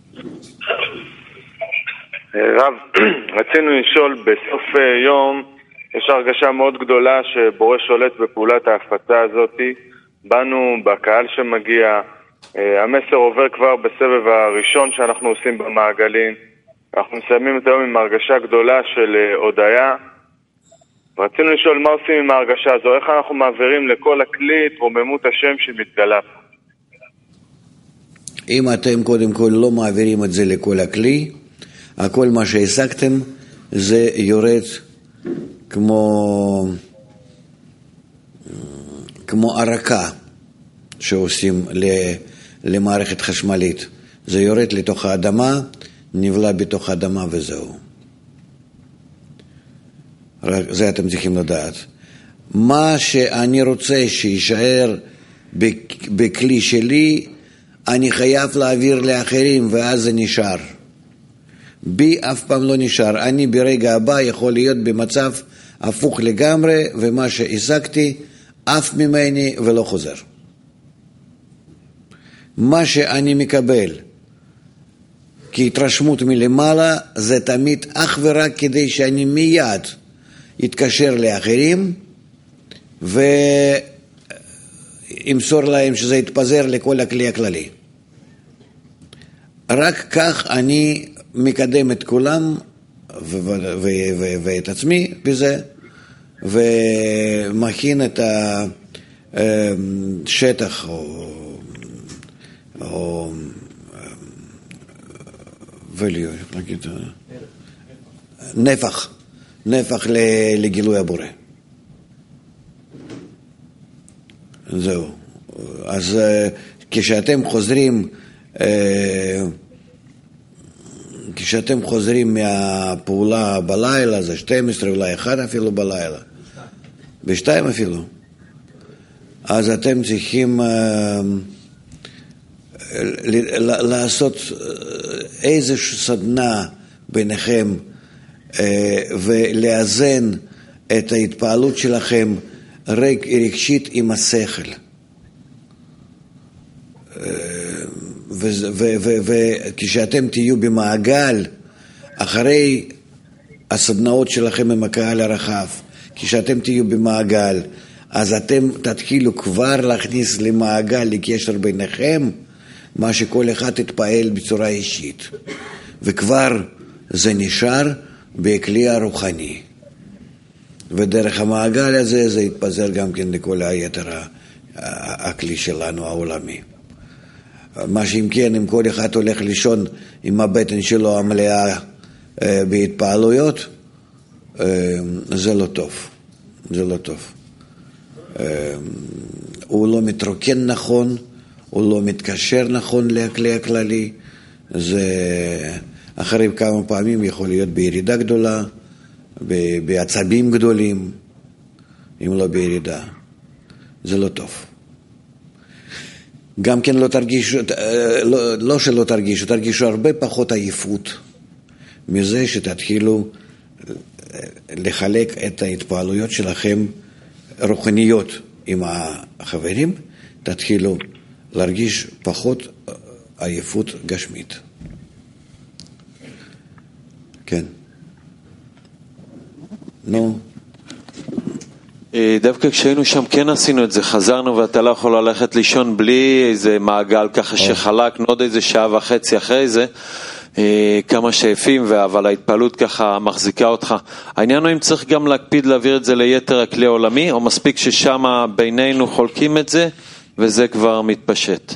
רב, רצינו לשאול, בסוף יום יש הרגשה מאוד גדולה שבורא שולט בפעולת ההפצה הזאת. באנו בקהל שמגיע, המסר עובר כבר בסבב הראשון שאנחנו עושים במעגלים. אנחנו מסיימים את היום עם הרגשה גדולה של הודיה. רצינו לשאול מה עושים עם ההרגשה הזו, איך אנחנו מעבירים לכל הכלי את רוממות השם שמתגלה. אם אתם קודם כל לא מעבירים את זה לכל הכלי, הכל מה שהשגתם זה יורד כמו כמו ערקה שעושים למערכת חשמלית. זה יורד לתוך האדמה, נבלע בתוך האדמה וזהו. זה אתם צריכים לדעת. מה שאני רוצה שישאר בכלי שלי, אני חייב להעביר לאחרים, ואז זה נשאר. בי אף פעם לא נשאר. אני ברגע הבא יכול להיות במצב הפוך לגמרי, ומה שהשגתי אף ממני ולא חוזר. מה שאני מקבל כהתרשמות מלמעלה, זה תמיד אך ורק כדי שאני מיד אתקשר לאחרים, ואמסור להם שזה יתפזר לכל הכלי הכללי. רק כך אני מקדם את כולם ואת עצמי בזה, ומכין את השטח או נפח לגילוי הבורא. זהו. אז כשאתם חוזרים מהפעולה בלילה, זה 12 אולי 1 אפילו בלילה, ב2 אפילו, אז אתם צריכים לעשות איזושהי סדנה ביניכם ולאזן את ההתפעלות שלכם רגשית עם השכל. וכשאתם תהיו במעגל, אחרי הסדנאות שלכם עם הקהל הרחב, כשאתם תהיו במעגל, אז אתם תתחילו כבר להכניס למעגל, לקשר ביניכם, מה שכל אחד תתפעל בצורה אישית. וכבר זה נשאר בכלי הרוחני. ודרך המעגל הזה זה יתפזר גם כן לכל היתר הכלי שלנו העולמי. מה שאם כן, אם כל אחד הולך לישון עם הבטן שלו המלאה בהתפעלויות, זה לא טוב. זה לא טוב. הוא לא מתרוקן נכון, הוא לא מתקשר נכון לכלי הכללי, זה אחרי כמה פעמים יכול להיות בירידה גדולה, בעצבים גדולים, אם לא בירידה. זה לא טוב. גם כן לא תרגישו, לא שלא תרגישו, תרגישו הרבה פחות עייפות מזה שתתחילו לחלק את ההתפעלויות שלכם רוחניות עם החברים, תתחילו להרגיש פחות עייפות גשמית. כן. נו. דווקא כשהיינו שם כן עשינו את זה, חזרנו ואתה לא יכול ללכת לישון בלי איזה מעגל ככה שחלקנו עוד איזה שעה וחצי אחרי זה, כמה שאפים, אבל ההתפעלות ככה מחזיקה אותך. העניין הוא אם צריך גם להקפיד להעביר את זה ליתר הכלי העולמי, או מספיק ששם בינינו חולקים את זה וזה כבר מתפשט?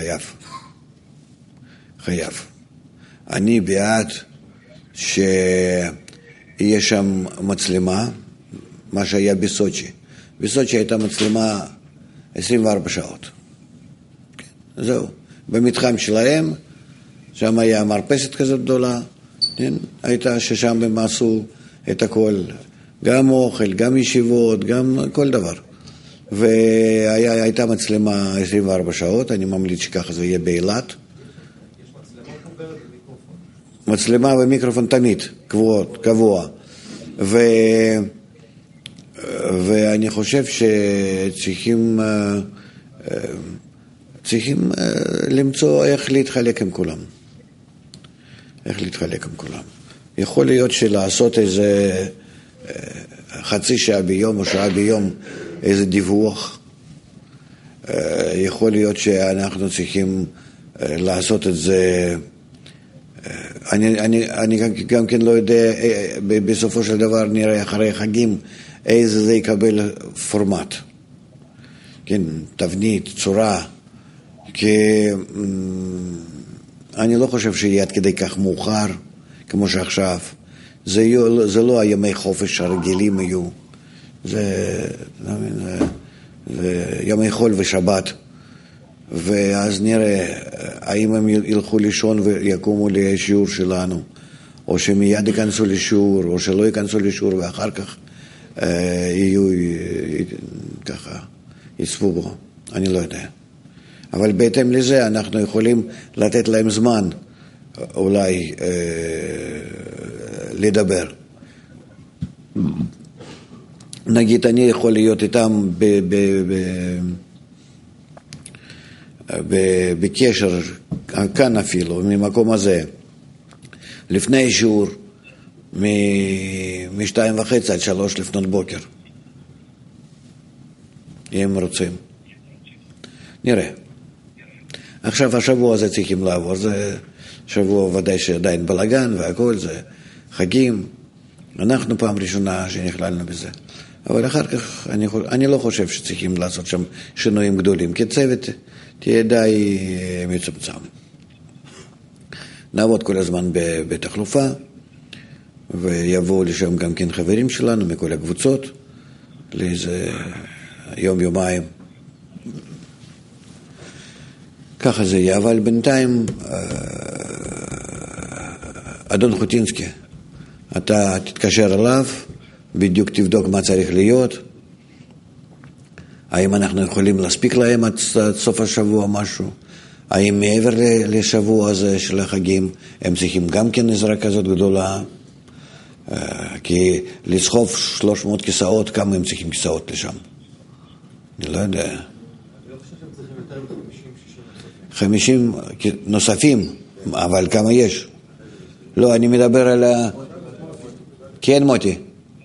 חייב. אני בעד שיהיה שם מצלמה, מה שהיה בסוצ'י. בסוצ'י הייתה מצלמה 24 שעות. זהו. במתחם שלהם, שם היה מרפסת כזאת גדולה, הייתה ששם הם עשו את הכל, גם אוכל, גם ישיבות, גם כל דבר. והייתה מצלמה 24 שעות, אני ממליץ שככה זה יהיה באילת. יש מצלמה חוברת ומיקרופון. מצלמה ומיקרופון תמיד, קבוע. ואני חושב שצריכים למצוא איך להתחלק עם כולם. יכול להיות שלעשות איזה חצי שעה ביום או שעה ביום איזה דיווח. יכול להיות שאנחנו צריכים לעשות את זה. אני גם כן לא יודע, בסופו של דבר נראה אחרי חגים איזה זה יקבל פורמט. כן, תבנית, צורה. כי אני לא חושב שיהיה עד כדי כך מאוחר כמו שעכשיו. זה לא הימי חופש הרגילים יהיו. ימי חול ושבת, ואז נראה האם הם ילכו לישון ויקומו לשיעור שלנו, או שמיד ייכנסו לשיעור, או שלא ייכנסו לשיעור ואחר כך יהיו ככה, יצפו בו, אני לא יודע. אבל בהתאם לזה אנחנו יכולים לתת להם זמן אולי לדבר. נגיד אני יכול להיות איתם בקשר כאן אפילו, ממקום הזה, לפני שיעור, מ-2:30 עד 3 לפנות בוקר, אם רוצים. נראה. עכשיו השבוע הזה צריכים לעבור, זה שבוע ודאי שעדיין בלגן והכל, זה חגים. אנחנו פעם ראשונה שנכללנו בזה. אבל אחר כך אני לא חושב שצריכים לעשות שם שינויים גדולים, כי צוות תהיה די מצומצם. נעבוד כל הזמן בתחלופה, ויבואו לשם גם כן חברים שלנו מכל הקבוצות, לאיזה יום-יומיים. ככה זה יהיה, אבל בינתיים, אדון חוטינסקי, אתה תתקשר אליו, בדיוק תבדוק מה צריך להיות, האם אנחנו יכולים להספיק להם עד סוף השבוע משהו, האם מעבר לשבוע הזה של החגים הם צריכים גם כן עזרה כזאת גדולה, כי לסחוב 300 כיסאות, כמה הם צריכים כיסאות לשם? אני לא יודע. אני לא חושב שהם צריכים יותר מ-50-60 50 נוספים, אבל כמה יש? לא, אני מדבר על כן, מוטי.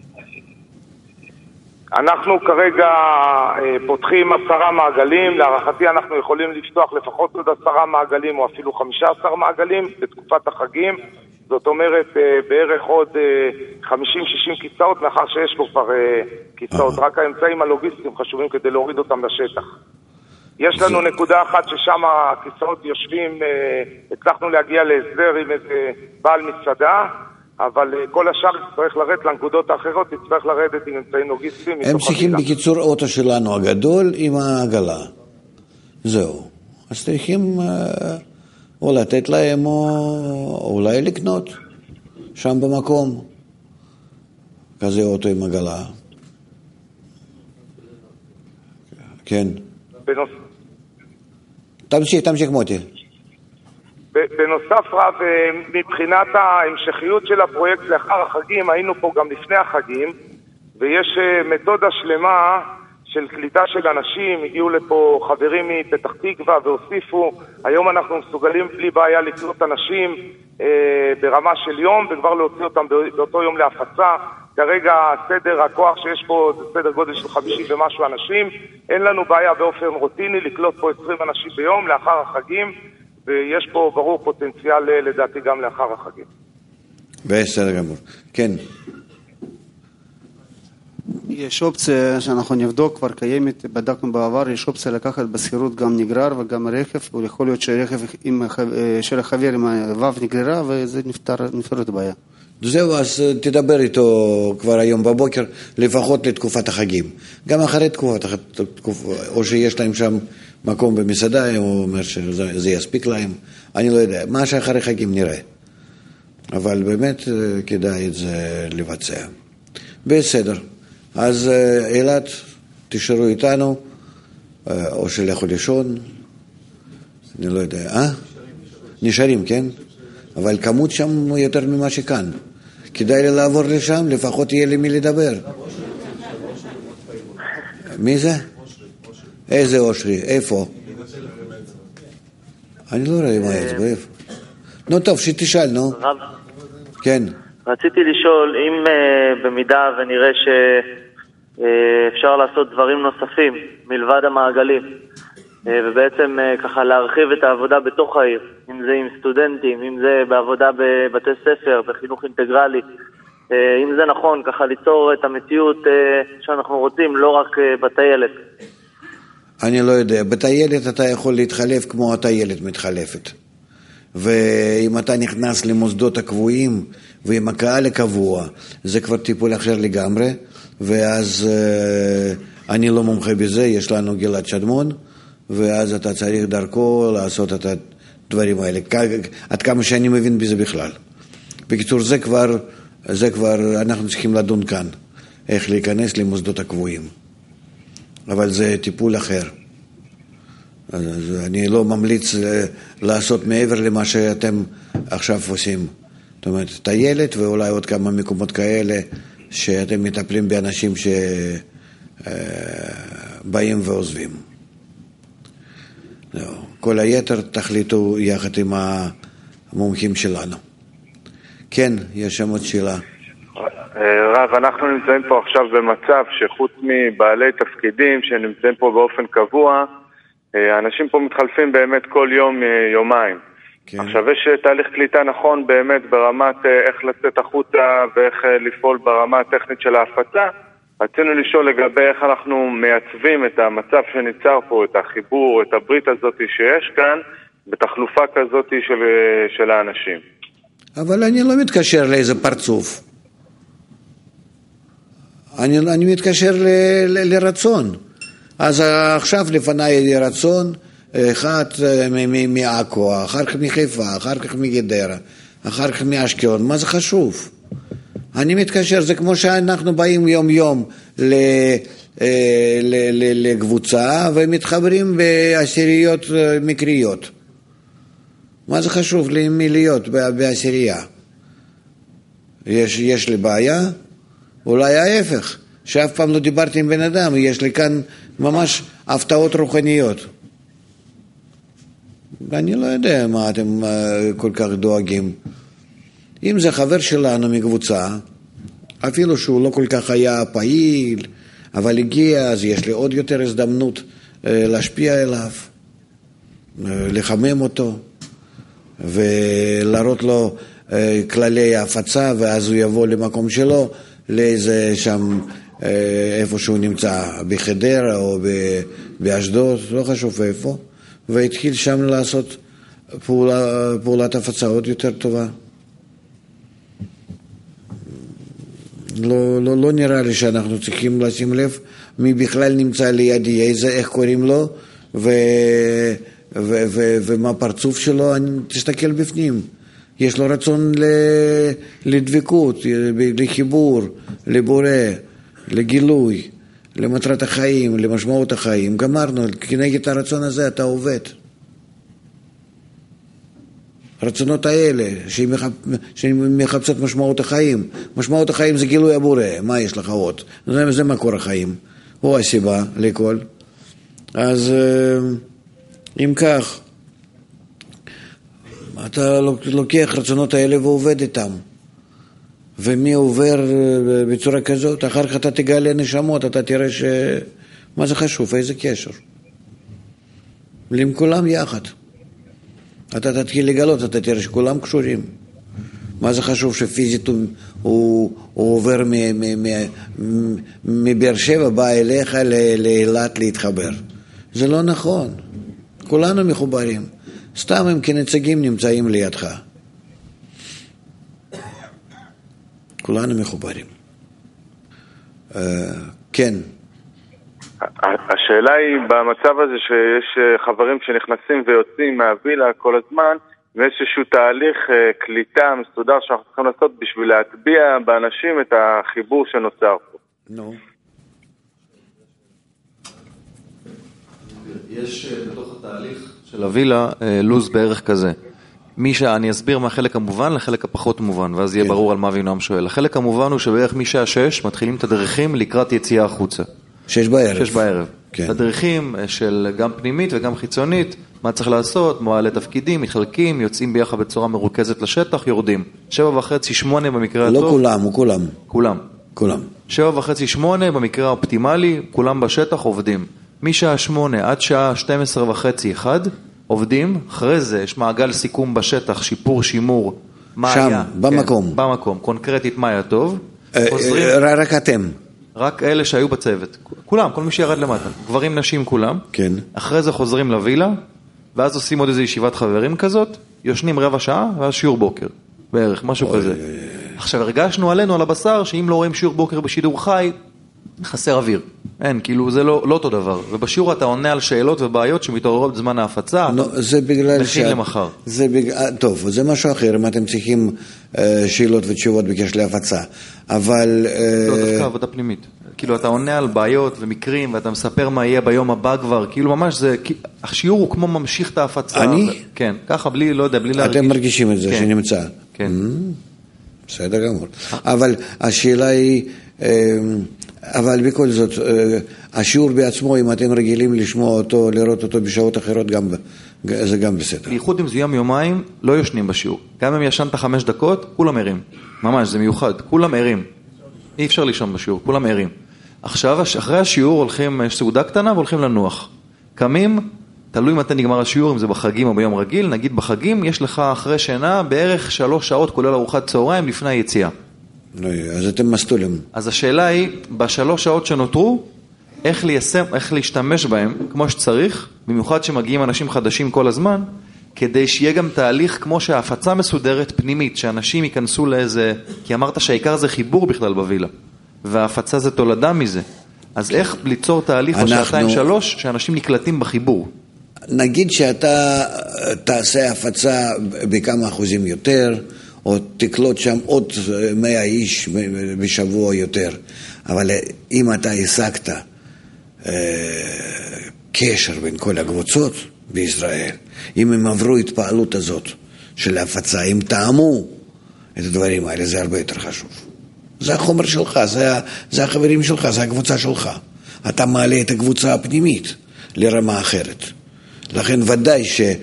אנחנו כרגע פותחים 10 מעגלים, להערכתי אנחנו יכולים לפתוח לפחות עוד 10 מעגלים או אפילו 15 מעגלים בתקופת החגים, זאת אומרת בערך עוד 50-60 כיסאות, מאחר שיש פה כבר כיסאות, רק האמצעים הלוגיסטיים חשובים כדי להוריד אותם לשטח. יש לנו נקודה אחת ששם הכיסאות יושבים, הצלחנו להגיע להסדר עם איזה בעל מסעדה, אבל כל השאר צריך לרדת לנקודות האחרות, צריך לרדת עם אמצעים לוגיסטיים. הם צריכים בקיצור אוטו שלנו הגדול עם העגלה. זהו. אז צריכים או לתת להם או אולי לקנות שם במקום. כזה אוטו עם עגלה. כן. תמשיך מוטי. בנוסף רב, מבחינת ההמשכיות של הפרויקט לאחר החגים, היינו פה גם לפני החגים, ויש מתודה שלמה של קליטה של אנשים, הגיעו לפה חברים מפתח תקווה והוסיפו, היום אנחנו מסוגלים בלי בעיה לקלוט אנשים ברמה של יום, וכבר להוציא אותם באותו יום להפצה. כרגע סדר הכוח שיש פה זה סדר גודל של 50 ומשהו אנשים, אין לנו בעיה באופן רוטיני לקלוט פה 20 אנשים ביום לאחר החגים, ויש פה ברור פוטנציאל לדעתי גם לאחר החגים. בסדר גמור. כן. יש אופציה שאנחנו נבדוק, כבר קיימת, בדקנו בעבר, יש אופציה לקחת בסחירות גם נגרר וגם רכב, ויכול להיות שרכב של החבר עם הוו נגררה, וזה נפתר את הבעיה. זהו, אז תדבר איתו כבר היום בבוקר, לפחות לתקופת החגים. גם אחרי תקופת, או שיש להם שם מקום במסעדה, הוא אומר שזה יספיק להם, אני לא יודע, מה שאחרי חגים נראה. אבל באמת כדאי את זה לבצע. בסדר. אז אילת, תשארו איתנו, או שלכו לישון, אני לא יודע, נשארים, כן? אבל כמות שם יותר ממה שכאן. כדאי לי לעבור לשם, לפחות יהיה לי מי לדבר. מי זה? איזה אושרי? איפה? אני לא רואה מה האצבע, איפה? נו טוב, שתשאל, נו. כן. רציתי לשאול, אם במידה ונראה שאפשר לעשות דברים נוספים מלבד המעגלים, ובעצם ככה להרחיב את העבודה בתוך העיר, אם זה עם סטודנטים, אם זה בעבודה בבתי ספר, בחינוך אינטגרלי, אם זה נכון, ככה ליצור את המציאות שאנחנו רוצים, לא רק בטיילת. אני לא יודע, בטיילת אתה יכול להתחלף כמו הטיילת מתחלפת. ואם אתה נכנס למוסדות הקבועים ועם הקהל הקבוע, זה כבר טיפול אחר לגמרי, ואז אני לא מומחה בזה, יש לנו גלעד שדמון, ואז אתה צריך דרכו לעשות את הדברים האלה, עד כמה שאני מבין בזה בכלל. בקיצור, זה כבר אנחנו צריכים לדון כאן, איך להיכנס למוסדות הקבועים. אבל זה טיפול אחר. אז אני לא ממליץ לעשות מעבר למה שאתם עכשיו עושים. זאת אומרת, טיילת ואולי עוד כמה מקומות כאלה שאתם מטפלים באנשים שבאים ועוזבים. כל היתר תחליטו יחד עם המומחים שלנו. כן, יש שם עוד שאלה. רב, אנחנו נמצאים פה עכשיו במצב שחוץ מבעלי תפקידים שנמצאים פה באופן קבוע, אנשים פה מתחלפים באמת כל יום, יומיים. כן. עכשיו יש תהליך קליטה נכון באמת ברמת איך לצאת החוצה ואיך לפעול ברמה הטכנית של ההפצה. רצינו לשאול לגבי איך אנחנו מייצבים את המצב שניצר פה, את החיבור, את הברית הזאת שיש כאן, בתחלופה כזאת של האנשים. אבל אני לא מתקשר לאיזה פרצוף. אני מתקשר לרצון. אז עכשיו לפניי רצון, אחד מעכו, אחר כך מחיפה, אחר כך מגדרה, אחר כך מאשקלון. מה זה חשוב? אני מתקשר, זה כמו שאנחנו באים יום יום לקבוצה ומתחברים בעשיריות מקריות. מה זה חשוב למי להיות בעשירייה? יש לי בעיה? אולי ההפך, שאף פעם לא דיברתי עם בן אדם, יש לי כאן ממש הפתעות רוחניות. אני לא יודע מה אתם כל כך דואגים. אם זה חבר שלנו מקבוצה, אפילו שהוא לא כל כך היה פעיל, אבל הגיע, אז יש לי עוד יותר הזדמנות להשפיע אליו, לחמם אותו, ולהראות לו כללי ההפצה, ואז הוא יבוא למקום שלו, לאיזה שם, איפה שהוא נמצא, בחדרה או באשדוד, לא חשוב איפה, והתחיל שם לעשות פעולת הפצה עוד יותר טובה. לא נראה לי שאנחנו צריכים לשים לב מי בכלל נמצא לידי, איך קוראים לו ומה פרצוף שלו. תסתכל בפנים, יש לו רצון לדבקות, לחיבור, לבורא, לגילוי, למטרת החיים, למשמעות החיים. גמרנו, כנגד הרצון הזה אתה עובד. הרצונות האלה שמחפשות משמעות החיים. משמעות החיים זה גילוי הבורא. מה יש לך עוד? זה מקור החיים. הוא הסיבה לכל. אז אם כך, אתה לוקח רצונות האלה ועובד איתם. ומי עובר בצורה כזאת, אחר כך אתה תגלה נשמות, אתה תראה מה זה חשוב, איזה קשר. עם כולם יחד. אתה תתחיל לגלות, אתה תראה שכולם קשורים. מה זה חשוב שפיזית הוא עובר מבאר שבע, בא אליך לאילת להתחבר. זה לא נכון. כולנו מחוברים. סתם הם כנציגים נמצאים לידך. כולנו מחוברים. כן. השאלה היא במצב הזה שיש חברים שנכנסים ויוצאים מהווילה כל הזמן, ויש איזשהו תהליך קליטה מסודר שאנחנו צריכים לעשות בשביל להטביע באנשים את החיבור שנוצר פה. נו. יש בתוך התהליך של הווילה לוז בערך כזה. אני אסביר מהחלק המובן לחלק הפחות מובן, ואז יהיה ברור על מה אבינועם שואל. החלק המובן הוא שבערך משעה 6 מתחילים את הדרכים לקראת יציאה החוצה. 6 בערב. 6 בערב. כן. הדרכים של גם פנימית וגם חיצונית, מה צריך לעשות, מעלי תפקידים, מתחלקים, יוצאים ביחד בצורה מרוכזת לשטח, יורדים. 7:30, 8 במקרה הטוב. לא כולם, הוא כולם. כולם. 7:30, 8 במקרה האופטימלי, כולם בשטח עובדים. משעה 8 עד שעה 12:30, 1, עובדים. אחרי זה יש מעגל סיכום בשטח, שיפור, שימור. שם, במקום. כן, במקום. קונקרטית מה היה טוב. רק אתם. רק אלה שהיו בצוות. כולם, כל מי שירד למטה. גברים, נשים, כולם. כן. אחרי זה חוזרים לווילה, ואז עושים עוד איזו ישיבת חברים כזאת, יושנים רבע שעה, ואז שיעור בוקר. בערך, משהו כזה. עכשיו, הרגשנו עלינו על הבשר, שאם לא רואים שיעור בוקר בשידור חי, חסר אוויר. אין, כאילו זה לא אותו דבר. ובשיעור אתה עונה על שאלות ובעיות שמתעוררות בזמן ההפצה, זה בגלל מכין למחר. טוב, זה משהו אחר, אם אתם צריכים שאלות ותשובות בקשר להפצה. אבל... לא, דווקא עבודה פנימית. כאילו אתה עונה על בעיות ומקרים, ואתה מספר מה יהיה ביום הבא כבר, כאילו ממש זה, השיעור הוא כמו ממשיך את ההפצה. אני? כן, ככה בלי, לא יודע, בלי להרגיש. אתם מרגישים את זה, כן. שנמצא. כן. בסדר גמור. אבל השאלה היא, אבל בכל זאת, השיעור בעצמו, אם אתם רגילים לשמוע אותו, לראות אותו בשעות אחרות, זה גם בסדר. בייחוד אם זה יום-יומיים, לא יושנים בשיעור. גם אם ישנת 5 דקות, כולם ערים. ממש, זה מיוחד, כולם ערים. אי אפשר לישון בשיעור, כולם ערים. עכשיו, אחרי השיעור הולכים, יש סעודה קטנה והולכים לנוח. קמים, תלוי מתי נגמר השיעור, אם זה בחגים או ביום רגיל, נגיד בחגים, יש לך אחרי שינה בערך 3 שעות, כולל ארוחת צהריים, לפני היציאה. אז אתם מסטולים. אז השאלה היא, ב3 שעות שנותרו, איך ליישם, איך להשתמש בהם, כמו שצריך, במיוחד שמגיעים אנשים חדשים כל הזמן, כדי שיהיה גם תהליך כמו שההפצה מסודרת פנימית, שאנשים ייכנסו לאיזה, כי אמרת שהעיקר זה חיבור בכלל בווילה, וההפצה זה תולדה מזה. אז איך ליצור תהליך ב2-3 שאנשים נקלטים בחיבור? נגיד שאתה תעשה הפצה בכמה אחוזים יותר, או תקלוט שם עוד 100 איש בשבוע יותר. אבל אם אתה השגת קשר בין כל הקבוצות בישראל, אם הם עברו התפעלות הזאת של ההפצה, אם טעמו את הדברים האלה, זה הרבה יותר חשוב. זה החומר שלך, זה החברים שלך, זה הקבוצה שלך. אתה מעלה את הקבוצה הפנימית לרמה אחרת. לכן ודאי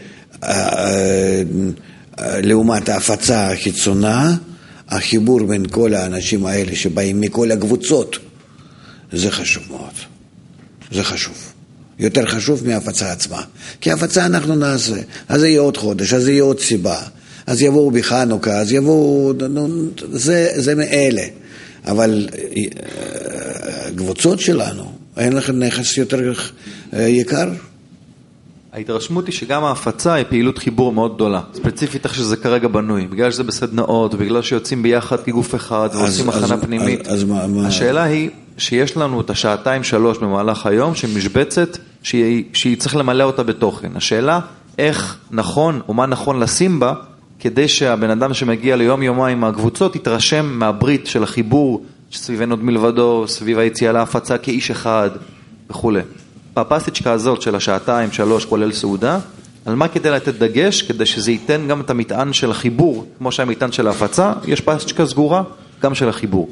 לעומת ההפצה החיצונה, החיבור בין כל האנשים האלה שבאים מכל הקבוצות, זה חשוב מאוד. זה חשוב. יותר חשוב מההפצה עצמה. כי ההפצה אנחנו נעשה. אז זה יהיה עוד חודש, אז זה יהיה עוד סיבה. אז יבואו בחנוכה, אז יבואו... זה מאלה. אבל הקבוצות שלנו, אין לכם נכס יותר יקר? ההתרשמות היא שגם ההפצה היא פעילות חיבור מאוד גדולה, ספציפית איך שזה כרגע בנוי, בגלל שזה בסדנאות, בגלל שיוצאים ביחד כגוף אחד ועושים הכנה פנימית. השאלה היא שיש לנו את ה2-3 במהלך היום שמשבצת, שהיא צריך למלא אותה בתוכן. השאלה איך נכון או מה נכון לשים בה, כדי שהבן אדם שמגיע ליום-יומיים מהקבוצות יתרשם מהברית של החיבור שסביבנו עוד מלבדו, סביב היציאה להפצה כאיש אחד וכו'. בפסטיצ'קה הזאת של 2-3 כולל סעודה, על מה כדי לתת דגש, כדי שזה ייתן גם את המטען של החיבור, כמו שהמטען של ההפצה, יש פסטיצ'קה סגורה, גם של החיבור.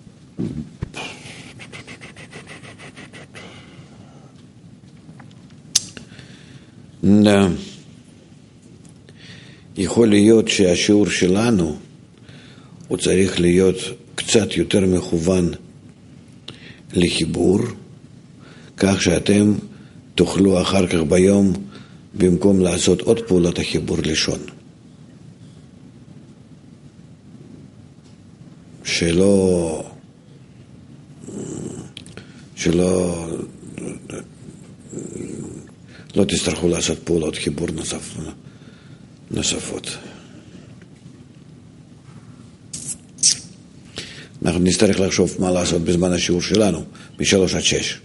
יכול להיות שהשיעור שלנו הוא צריך להיות קצת יותר מכוון לחיבור, כך שאתם תוכלו אחר כך ביום, במקום לעשות עוד פעולת החיבור לישון. שלא לא תצטרכו לעשות פעולות חיבור נוספות. אנחנו נצטרך לחשוב מה לעשות בזמן השיעור שלנו, מ-3-6.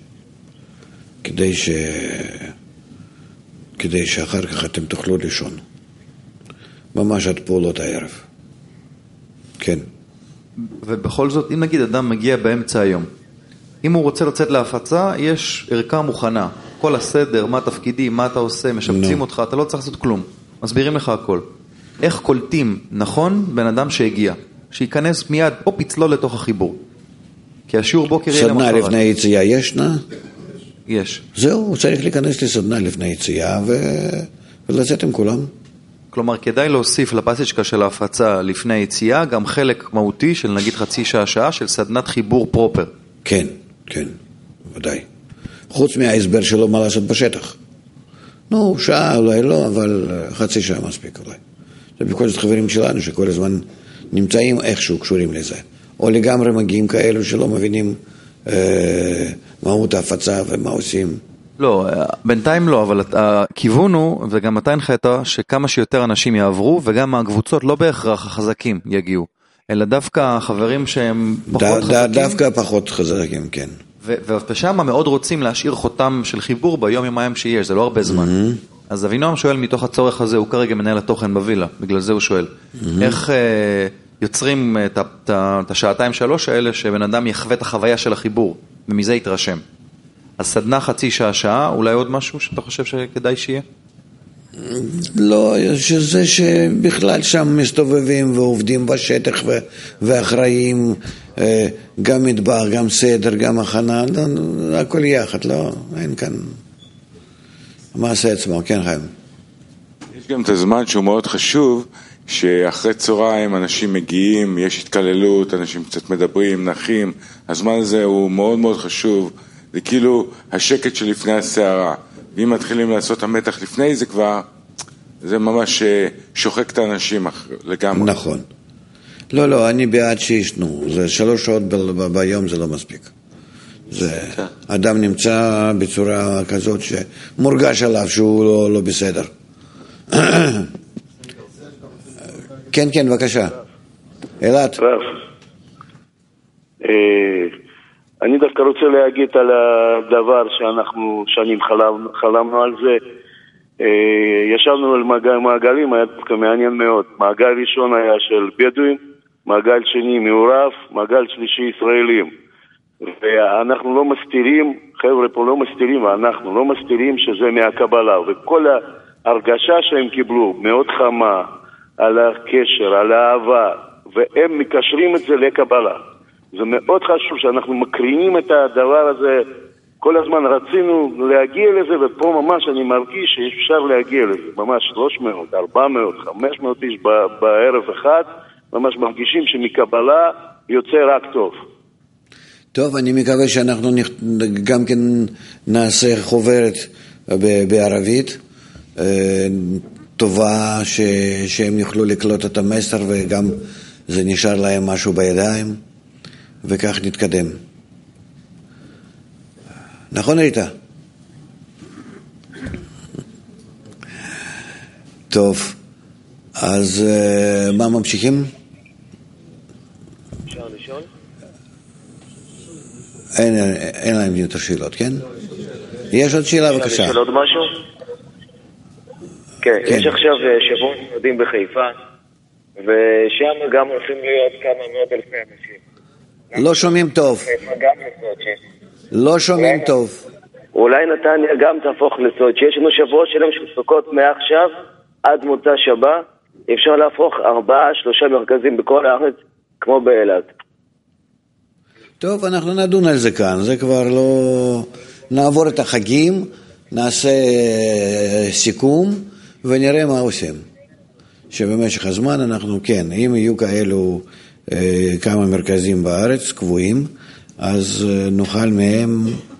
כדי שאחר כך אתם תוכלו לישון. ממש עד פעולות הערב. כן. ובכל זאת, אם נגיד אדם מגיע באמצע היום, אם הוא רוצה לצאת להפצה, יש ערכה מוכנה. כל הסדר, מה התפקידים, מה אתה עושה, משבצים אותך, אתה לא צריך לעשות כלום. מסבירים לך הכל. איך קולטים נכון בן אדם שהגיע? שיכנס מיד או פצלול לתוך החיבור. כי השיעור בוקר יהיה למחרת. סדנה לפני היציאה ישנה? יש. זהו, הוא צריך להיכנס לסדנה לפני היציאה ולצאת עם כולם. כלומר, כדאי להוסיף לפסטיצ'קה של ההפצה לפני היציאה, גם חלק מהותי של נגיד חצי שעה של סדנת חיבור פרופר. כן, כן, ודאי. חוץ מההסבר שלו מה לעשות בשטח. נו, שעה אולי לא, אבל חצי שעה מספיק אולי. זה בכל זאת חברים שלנו שכל הזמן נמצאים איכשהו קשורים לזה. או לגמרי מגיעים כאלו שלא מבינים מהות ההפצה ומה עושים. לא, בינתיים לא, אבל הכיוון הוא, וגם אתה הנחית, שכמה שיותר אנשים יעברו, וגם הקבוצות לא בהכרח החזקים יגיעו, אלא דווקא החברים שהם פחות חזקים. דווקא פחות חזקים, כן. ושם מאוד רוצים להשאיר חותם של חיבור ביום יומיים שיש, זה לא הרבה זמן. אז אבינועם שואל מתוך הצורך הזה, הוא כרגע מנהל התוכן בווילה, בגלל זה הוא שואל. איך יוצרים את השעתיים שלוש האלה שבן אדם יחווה את החוויה של החיבור, ומזה יתרשם. אז סדנה חצי שעה, אולי עוד משהו שאתה חושב שכדאי שיהיה? לא, שזה שבכלל שם מסתובבים ועובדים בשטח ואחראים גם מטבח, גם סדר, גם הכנה, הכל יחד, לא, אין כאן מעשה עצמו, כן חיים. יש גם את הזמן שהוא מאוד חשוב, שאחרי צהריים אנשים מגיעים, יש התקללות, אנשים קצת מדברים, נחים, הזמן הזה הוא מאוד מאוד חשוב, זה כאילו השקט שלפני הסערה, ואם מתחילים לעשות המתח לפני זה כבר, זה ממש שוחק את האנשים לגמרי. נכון. לא, אני בעד שישנו, זה 3 שעות ביום זה לא מספיק. זה, אדם נמצא בצורה כזאת שמורגש עליו שהוא לא בסדר. כן, בבקשה. אלת. אני דווקא רוצה להגיד על הדבר שאנחנו שנים חלמנו על זה. ישבנו על מעגלים, היה דווקא מעניין מאוד. מעגל ראשון היה של בדואים, מעגל שני מעורב, מעגל שלישי ישראלים. ואנחנו לא מסתירים, חבר'ה פה לא מסתירים, ואנחנו לא מסתירים שזה מהקבלה. וכל ההרגשה שהם קיבלו, מאוד חמה, על הקשר, על האהבה, והם מקשרים את זה לקבלה. זה מאוד חשוב שאנחנו מקרינים את הדבר הזה, כל הזמן רצינו להגיע לזה, ופה ממש אני מרגיש שאפשר להגיע לזה, ממש 300, 400, 500 איש בערב אחד, ממש מרגישים שמקבלה יוצא רק טוב. טוב, אני מקווה שאנחנו גם כן נעשה חוברת בערבית, טובה שהם יוכלו לקלוט את המסר וגם זה נשאר להם משהו בידיים וכך נתקדם. נכון ריטה? טוב, אז מה ממשיכים? אפשר לשאול? אין להם יותר שאלות, כן? יש עוד שאלה, בבקשה. אפשר לשאול עוד משהו? כן, יש עכשיו שבוע יהודים בחיפה, ושם גם הולכים להיות כמה מאות אלפי אנשים. לא שומעים טוב. לא שומעים טוב. אולי נתניה גם תהפוך לסוצ'י. יש לנו שבוע שלם של סוכות מעכשיו עד מוצא שבת. אפשר להפוך 4-3 מרכזים בכל הארץ, כמו באילת. טוב, אנחנו נדון על זה כאן. זה כבר לא... נעבור את החגים, נעשה סיכום, ונראה מה עושים. שבמשך הזמן אנחנו, כן, אם יהיו כאלו כמה מרכזים בארץ קבועים, אז נוכל מהם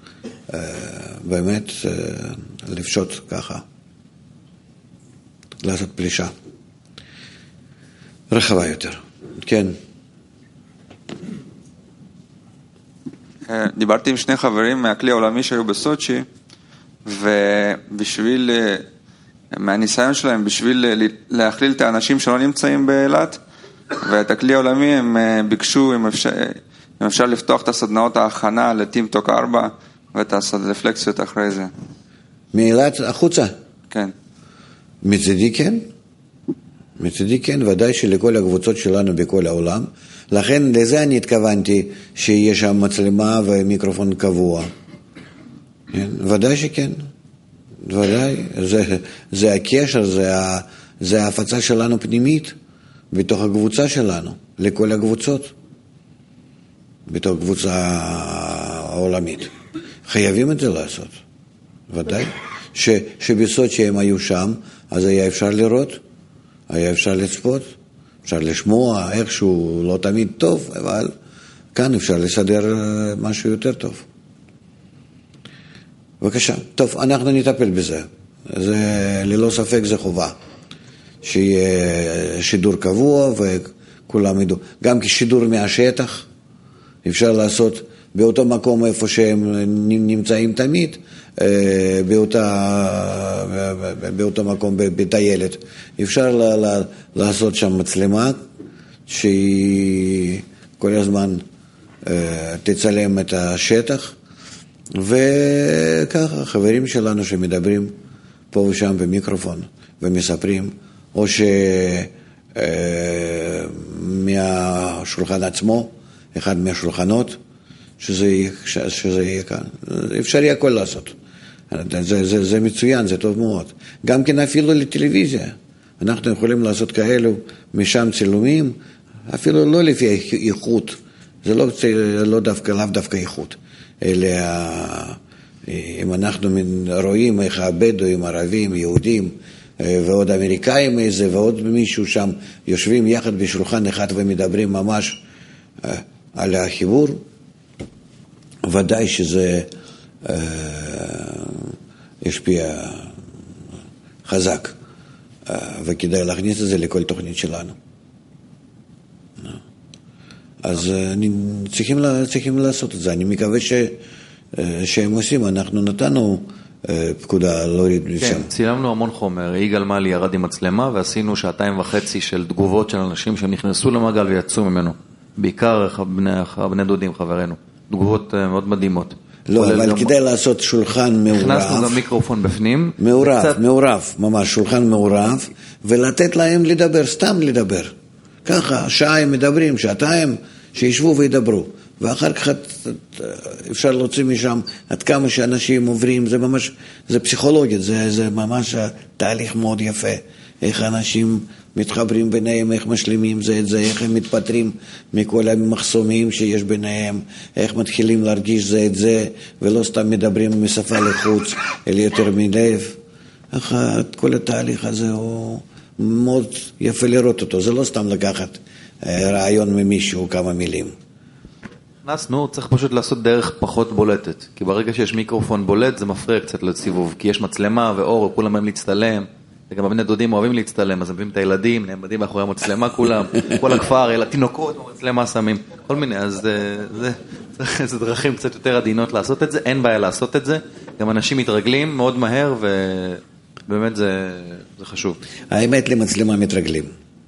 באמת לפשוט ככה, לעשות פלישה רחבה יותר. כן. דיברתי עם 2 חברים מהכלי העולמי שהיו בסוצ'י, ובשביל, מהניסיון שלהם, בשביל להכליל את האנשים שלא נמצאים באילת, ואת הכלי העולמי הם ביקשו אם אפשר לפתוח את הסדנאות ההכנה לטימטוק 4 ואת הרפלקסיות אחרי זה. מאילת החוצה? כן. מצדי כן? מצדי כן, ודאי שלכל הקבוצות שלנו בכל העולם. לכן לזה אני התכוונתי שיש שם מצלמה ומיקרופון קבוע. ודאי שכן. ודאי. זה הקשר, זה ההפצה שלנו פנימית בתוך הקבוצה שלנו, לכל הקבוצות. בתוך קבוצה העולמית. חייבים את זה לעשות. ודאי. שבסוד שהם היו שם, אז היה אפשר לראות, היה אפשר לצפות, אפשר לשמוע איכשהו לא תמיד טוב, אבל כאן אפשר לסדר משהו יותר טוב. בבקשה. טוב, אנחנו נטפל בזה. זה, ללא ספק זה חובה. שיהיה שידור קבוע וכולם ידעו. גם כשידור מהשטח, אפשר לעשות באותו מקום איפה שהם נמצאים תמיד, באותו מקום בטיילת. אפשר לעשות שם מצלמה שהיא כל הזמן תצלם את השטח וככה, חברים שלנו שמדברים פה ושם במיקרופון ומספרים, או מהשולחן עצמו, אחד מהשולחנות, שזה יהיה כאן. אפשרי הכל לעשות. זה מצוין, זה טוב מאוד. גם כן אפילו לטלוויזיה. אנחנו יכולים לעשות כאלו משם צילומים, אפילו לא לפי איכות. זה לא דווקא איכות. אלא אם אנחנו רואים איך הבדואים, ערבים, יהודים, ועוד אמריקאים איזה, ועוד מישהו שם יושבים יחד בשולחן אחד ומדברים ממש על החיבור, ודאי שזה ישפיע חזק, וכדאי להכניס את זה לכל תוכנית שלנו. אז צריכים לעשות את זה. אני מקווה שהם עושים. אנחנו נתנו פקודה להוריד לשם. כן, צילמנו המון חומר. יגאל מלי ירד עם מצלמה ועשינו 2.5 של תגובות של אנשים שנכנסו למעגל ויצאו ממנו. בעיקר בני דודים, חברינו. תגובות מאוד מדהימות. לא, אבל כדאי לעשות שולחן מעורב. הכנסנו גם מיקרופון בפנים. מעורב, ממש שולחן מעורב, ולתת להם לדבר, סתם לדבר. ככה, שעה הם מדברים, שעתיים, שישבו וידברו. ואחר כך אפשר להוציא משם עד כמה שאנשים עוברים, זה ממש, זה פסיכולוגית, זה ממש תהליך מאוד יפה. איך אנשים מתחברים ביניהם, איך משלימים זה את זה, איך הם מתפטרים מכל המחסומים שיש ביניהם, איך מתחילים להרגיש זה את זה, ולא סתם מדברים משפה לחוץ, אלא יותר מלב. כל התהליך הזה הוא מאוד יפה לראות אותו, זה לא סתם לקחת רעיון ממישהו כמה מילים. צריך פשוט לעשות דרך פחות בולטת, כי ברגע שיש מיקרופון בולט זה מפריע קצת לסיבוב, כי יש מצלמה ואור וכולם הם להצטלם, וגם הבני דודים אוהבים להצטלם, אז הם מביאים את הילדים, נעמדים מאחורי המצלמה כולם, כל הכפר, התינוקות במצלמה שמים, כל מיני, אז זה דרכים קצת יותר עדינות לעשות את זה, אין בעיה לעשות את זה, גם אנשים מתרגלים מאוד מהר ובאמת זה חשוב. האמת למצלמה מתרגלים.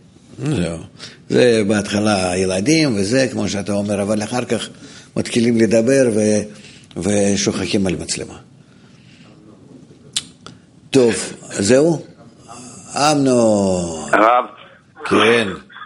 זה בהתחלה ילדים וזה כמו שאתה אומר, אבל אחר כך מתחילים לדבר ושוכחים על מצלמה. טוב, זהו? אמנו. הרב. כן.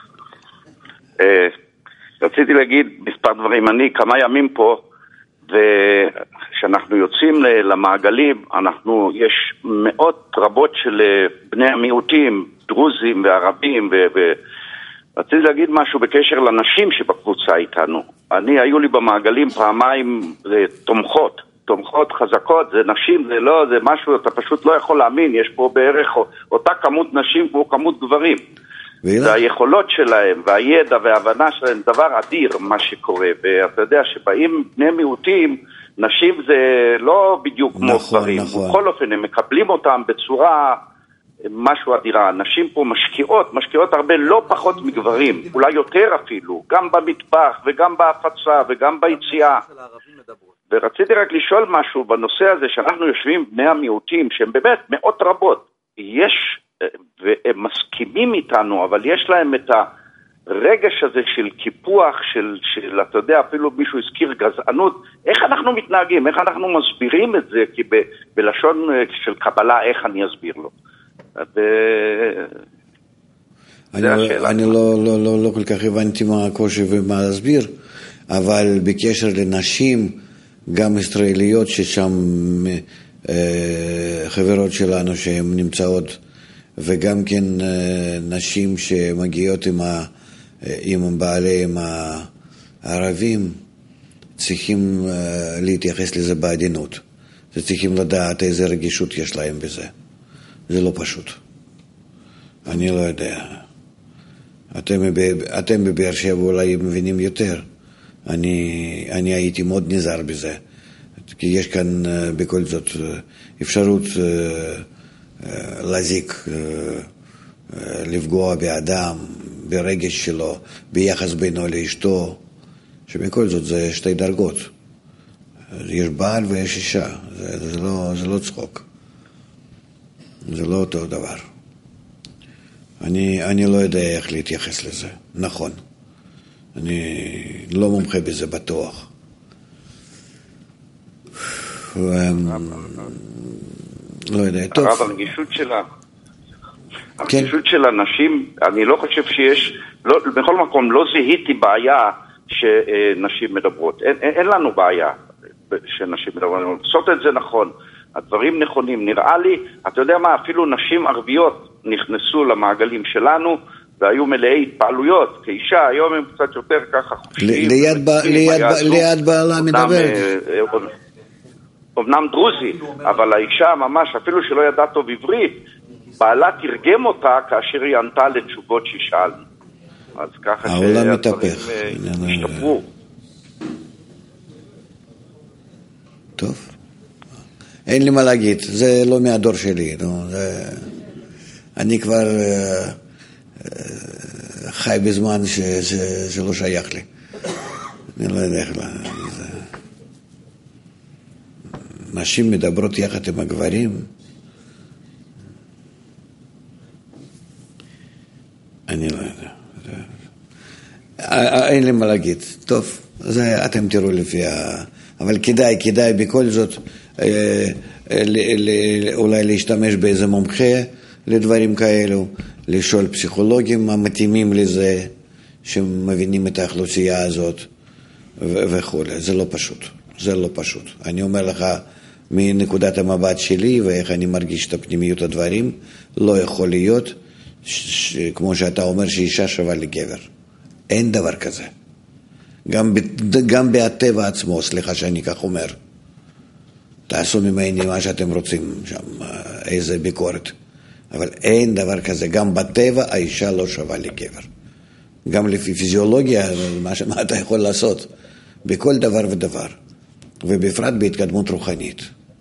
רציתי להגיד מספר דברים. אני כמה ימים פה, וכשאנחנו יוצאים למעגלים, יש מאות רבות של בני המיעוטים, דרוזים וערבים, ורציתי להגיד משהו בקשר לנשים שבקבוצה איתנו. היו לי במעגלים פעמיים תומכות חזקות, זה נשים, זה משהו, אתה פשוט לא יכול להאמין, יש פה בערך אותה כמות נשים כמו כמות גברים. והיכולות שלהם, והידע וההבנה שלהם, דבר אדיר מה שקורה, ואתה יודע שבאים בני מיעוטים, נשים זה לא בדיוק כמו גברים, בכל אופן הם מקבלים אותם בצורה משהו אדירה, נשים פה משקיעות הרבה לא פחות מגברים, אולי יותר אפילו, גם במטבח וגם בהפצה וגם ביציאה. ורציתי רק לשאול משהו בנושא הזה, שאנחנו יושבים בני המיעוטים, שהם באמת מאות רבות, והם מסכימים איתנו, אבל יש להם את הרגש הזה של קיפוח, של אתה יודע, אפילו מישהו הזכיר גזענות, איך אנחנו מתנהגים, איך אנחנו מסבירים את זה, כי בלשון של קבלה, איך אני אסביר לו? אני לא כל כך הבנתי מה הקושי ומה להסביר, אבל בקשר לנשים, גם ישראליות ששם חברות שלנו שהן נמצאות, וגם כן נשים שמגיעות עם בעליהם הערבים, צריכים להתייחס לזה בעדינות. צריכים לדעת איזה רגישות יש להם בזה. זה לא פשוט. אני לא יודע. אתם בבאר שבע אולי מבינים יותר. אני הייתי מאוד נזהר בזה. כי יש כאן בכל זאת אפשרות להזיק, לפגוע באדם, ברגש שלו, ביחס בינו לאשתו, שבכל זאת זה שתי דרגות. יש בעל ויש אישה. זה לא צחוק. זה לא אותו דבר. אני לא יודע איך להתייחס לזה. נכון. אני לא מומחה בזה בטוח. לא יודע, טוב. הרב, הנגישות של אנשים, אני לא חושב שיש, בכל מקום לא זיהיתי בעיה שנשים מדברות. אין לנו בעיה שנשים מדברות. לעשות את זה נכון. הדברים נכונים. נראה לי, אתה יודע מה, אפילו נשים ערביות נכנסו למעגלים שלנו, והיו מלאי התפעלויות. כאישה, היום הם קצת יותר ככה חופשיים. ליד בעלה מדבר. אמנם דרוזי, אבל האישה ממש, אפילו שלא ידעה טוב עברית, בעלה תרגם אותה כאשר היא ענתה לתשובות ששאלנו. אז ככה העולם מתהפך. השתפרו. טוב. אין לי מה להגיד, זה לא מהדור שלי. אני כבר חי בזמן שלא שייך לי. אני לא יודע איך נשים מדברות יחד עם הגברים. אני לא יודע. אין לי מה להגיד. טוב, זה אתם תראו לפי אבל כדאי בכל זאת אולי להשתמש באיזה מומחה לדברים כאלו, לשאול פסיכולוגים המתאימים לזה, שמבינים את האוכלוסייה הזאת וכו'. זה לא פשוט. זה לא פשוט. אני אומר לך, מנקודת המבט שלי ואיך אני מרגיש את הפנימיות הדברים, לא יכול להיות, כמו שאתה אומר, שאישה שווה לגבר. אין דבר כזה. גם בטבע עצמו, סליחה שאני כך אומר. תעשו ממני מה שאתם רוצים שם, איזה ביקורת. אבל אין דבר כזה. גם בטבע האישה לא שווה לגבר. גם לפי פיזיולוגיה, מה אתה יכול לעשות? בכל דבר ודבר. ובפרט בהתקדמות רוחנית.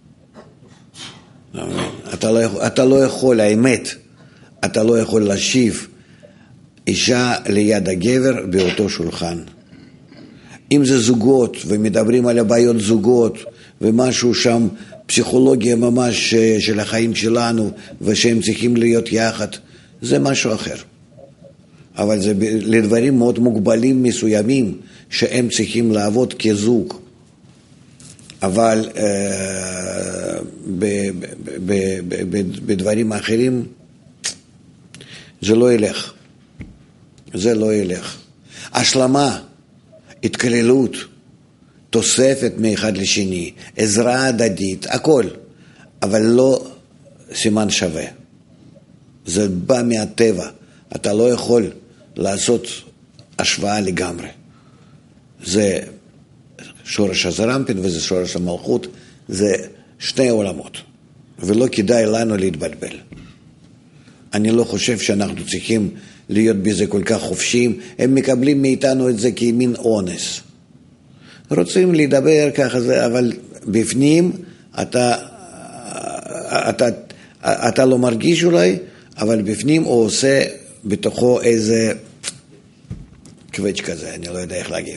אתה לא יכול, האמת, אתה לא יכול להשיב אישה ליד הגבר באותו שולחן. אם זה זוגות ומדברים על הבעיות זוגות ומשהו שם, פסיכולוגיה ממש של החיים שלנו ושהם צריכים להיות יחד, זה משהו אחר. אבל זה לדברים מאוד מוגבלים מסוימים שהם צריכים לעבוד כזוג. אבל בדברים אחרים זה לא ילך. זה לא ילך. השלמה, התכללות, תוספת מאחד לשני, עזרה הדדית, הכל. אבל לא סימן שווה. זה בא מהטבע. אתה לא יכול לעשות השוואה לגמרי. זה שורש הזרמפין וזה שורש המלכות, זה שני עולמות. ולא כדאי לנו להתבלבל. אני לא חושב שאנחנו צריכים להיות בזה כל כך חופשיים. הם מקבלים מאיתנו את זה כמין אונס. רוצים לדבר ככה, אבל בפנים אתה לא מרגיש אולי, אבל בפנים הוא עושה בתוכו איזה קווץ' כזה, אני לא יודע איך להגיד.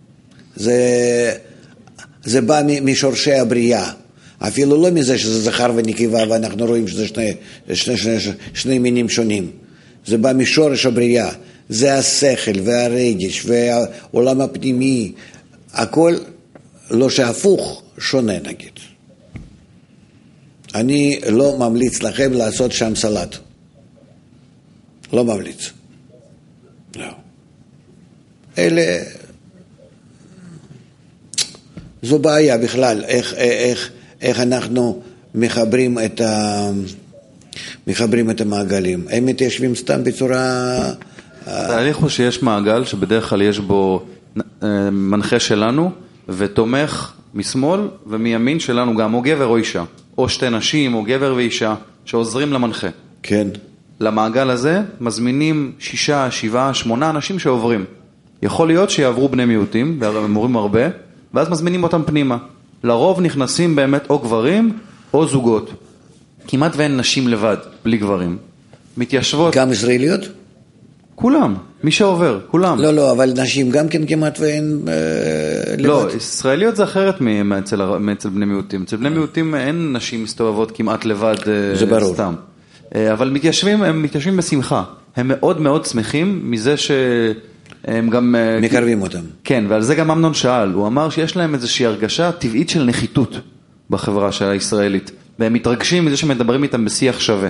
זה בא משורשי הבריאה. אפילו לא מזה שזה זכר ונקבה, ואנחנו רואים שזה שני מינים שונים. זה בא משורש הבריאה. זה השכל והרגש והעולם הפנימי. הכל לא שהפוך, שונה נגיד. אני לא ממליץ לכם לעשות שם סלט. לא ממליץ. לא. זו בעיה בכלל, איך אנחנו מחברים את המעגלים. הם מתיישבים סתם בצורה... התהליך הוא שיש מעגל שבדרך כלל יש בו מנחה שלנו ותומך משמאל ומימין שלנו גם או גבר או אישה, או שתי נשים או גבר ואישה שעוזרים למנחה. כן. למעגל הזה מזמינים 6, 7, 8 אנשים שעוברים. יכול להיות שיעברו בני מיעוטים, הם אומרים הרבה, ואז מזמינים אותם פנימה. לרוב נכנסים באמת או גברים או זוגות. כמעט ואין נשים לבד, בלי גברים. מתיישבות... גם ישראליות? כולם, מי שעובר, כולם. לא, אבל נשים גם כן כמעט ואין לבד. לא, ישראליות זה אחרת מאצל בני מיעוטים. אצל בני מיעוטים אין נשים מסתובבות כמעט לבד זה ברור. סתם. אבל הם מתיישבים בשמחה. הם מאוד מאוד שמחים מזה הם גם... מקרבים אותם. כן, ועל זה גם אמנון שאל. הוא אמר שיש להם איזושהי הרגשה טבעית של נחיתות בחברה הישראלית, והם מתרגשים מזה שמדברים איתם בשיח שווה.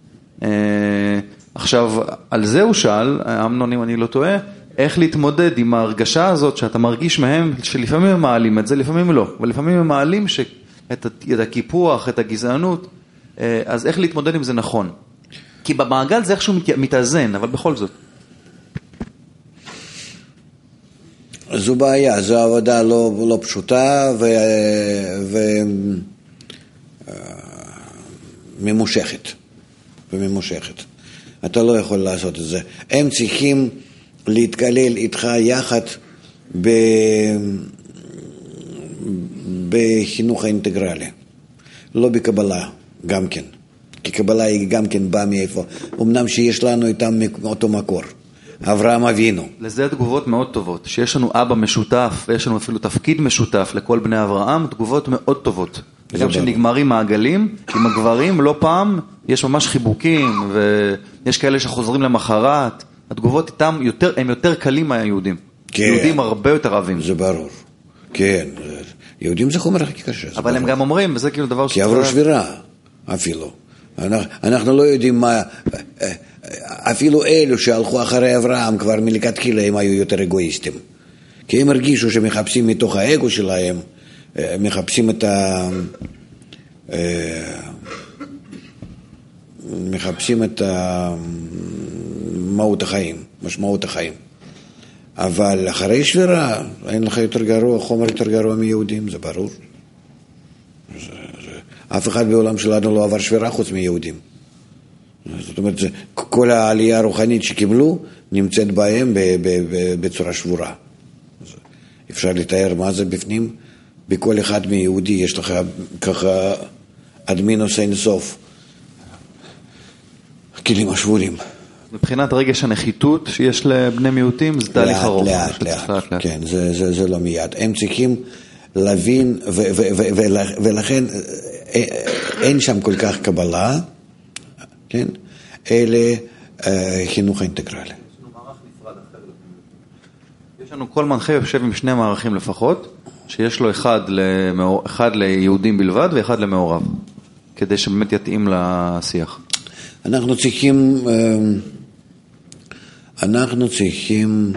עכשיו, על זה הוא שאל, אמנון אם אני לא טועה, איך להתמודד עם ההרגשה הזאת שאתה מרגיש מהם, שלפעמים הם מעלים את זה, לפעמים לא, ולפעמים הם מעלים את הקיפוח, את הגזענות, אז איך להתמודד עם זה נכון? כי במעגל זה איכשהו מתאזן, אבל בכל זאת. זו בעיה, זו עבודה לא פשוטה וממושכת. אתה לא יכול לעשות את זה. הם צריכים להתקלל איתך יחד בחינוך האינטגרלי, לא בקבלה גם כן, כי קבלה היא גם כן באה מאיפה, אמנם שיש לנו איתם מאותו מקור, אברהם אבינו. לזה תגובות מאוד טובות, שיש לנו אבא משותף ויש לנו אפילו תפקיד משותף לכל בני אברהם, תגובות מאוד טובות. גם שנגמרים מעגלים, עם הגברים לא פעם יש ממש חיבוקים ויש כאלה שחוזרים למחרת, התגובות איתם הם יותר קלים מהיהודים. כן. יהודים הרבה יותר אוהבים. זה ברור. כן, יהודים זה חומר הכי קשה. אבל הם גם אומרים, וזה כאילו דבר כי עברו שבירה, אפילו. אנחנו לא יודעים מה, אפילו אלו שהלכו אחרי אברהם כבר מלכתחילה הם היו יותר אגואיסטים. כי הם הרגישו שמחפשים מתוך האגו שלהם, מחפשים את מהות החיים, משמעות החיים. אבל אחרי שבירה, אין לך יותר גרוע, חומר יותר גרוע מיהודים, זה ברור. אף אחד בעולם שלנו לא עבר שבירה חוץ מיהודים. זאת אומרת, כל העלייה הרוחנית שקיבלו נמצאת בהם בצורה שבורה. אפשר לתאר מה זה בפנים? בכל אחד מיהודי יש לך ככה עד מינוס אין סוף כלים השבורים. מבחינת רגש הנחיתות שיש לבני מיעוטים, זה תהליך ארוך. לאט. כן, זה לא מיד. הם צריכים להבין, ולכן אין שם כל כך קבלה, כן? אלה חינוך האינטגרלי. יש לנו כל מנחה יושב עם שני מערכים לפחות, שיש לו אחד ליהודים בלבד ואחד למעורב, כדי שבאמת יתאים לשיח. אנחנו צריכים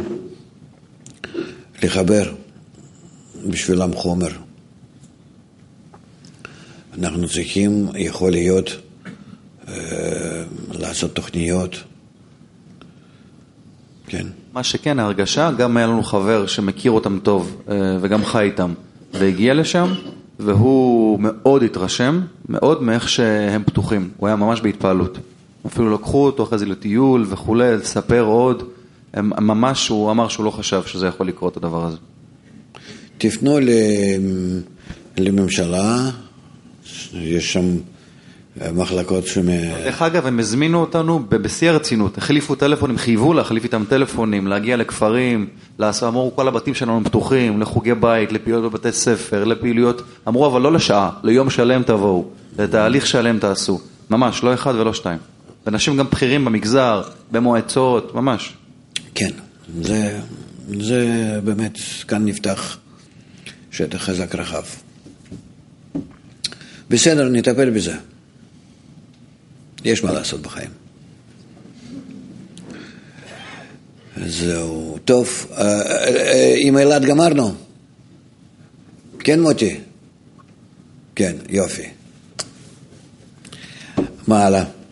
לחבר בשבילם חומר. אנחנו צריכים, יכול להיות, לעשות תוכניות. כן. מה שכן, ההרגשה, גם היה לנו חבר שמכיר אותם טוב וגם חי איתם, והגיע לשם, והוא מאוד התרשם, מאוד מאיך שהם פתוחים. הוא היה ממש בהתפעלות. אפילו לקחו אותו אחרי זה לטיול וכו', לספר עוד. ממש הוא אמר שהוא לא חשב שזה יכול לקרות הדבר הזה. תפנו לממשלה, יש שם מחלקות דרך אגב, הם הזמינו אותנו בשיא הרצינות, החליפו טלפונים, חייבו להחליף איתם טלפונים, להגיע לכפרים, אמרו כל הבתים שלנו פתוחים, לחוגי בית, לפעילויות בבתי ספר, לפעילויות, אמרו אבל לא לשעה, ליום שלם תבואו, לתהליך שלם תעשו, ממש, לא אחד ולא שתיים. ואנשים גם בכירים במגזר, במועצות, ממש. כן, זה באמת, כאן נפתח שטח חזק רחב. בסדר, נטפל בזה. יש מה לעשות בחיים. זהו, טוב. עם אילת גמרנו? כן, מוטי? כן, יופי. מה הלאה?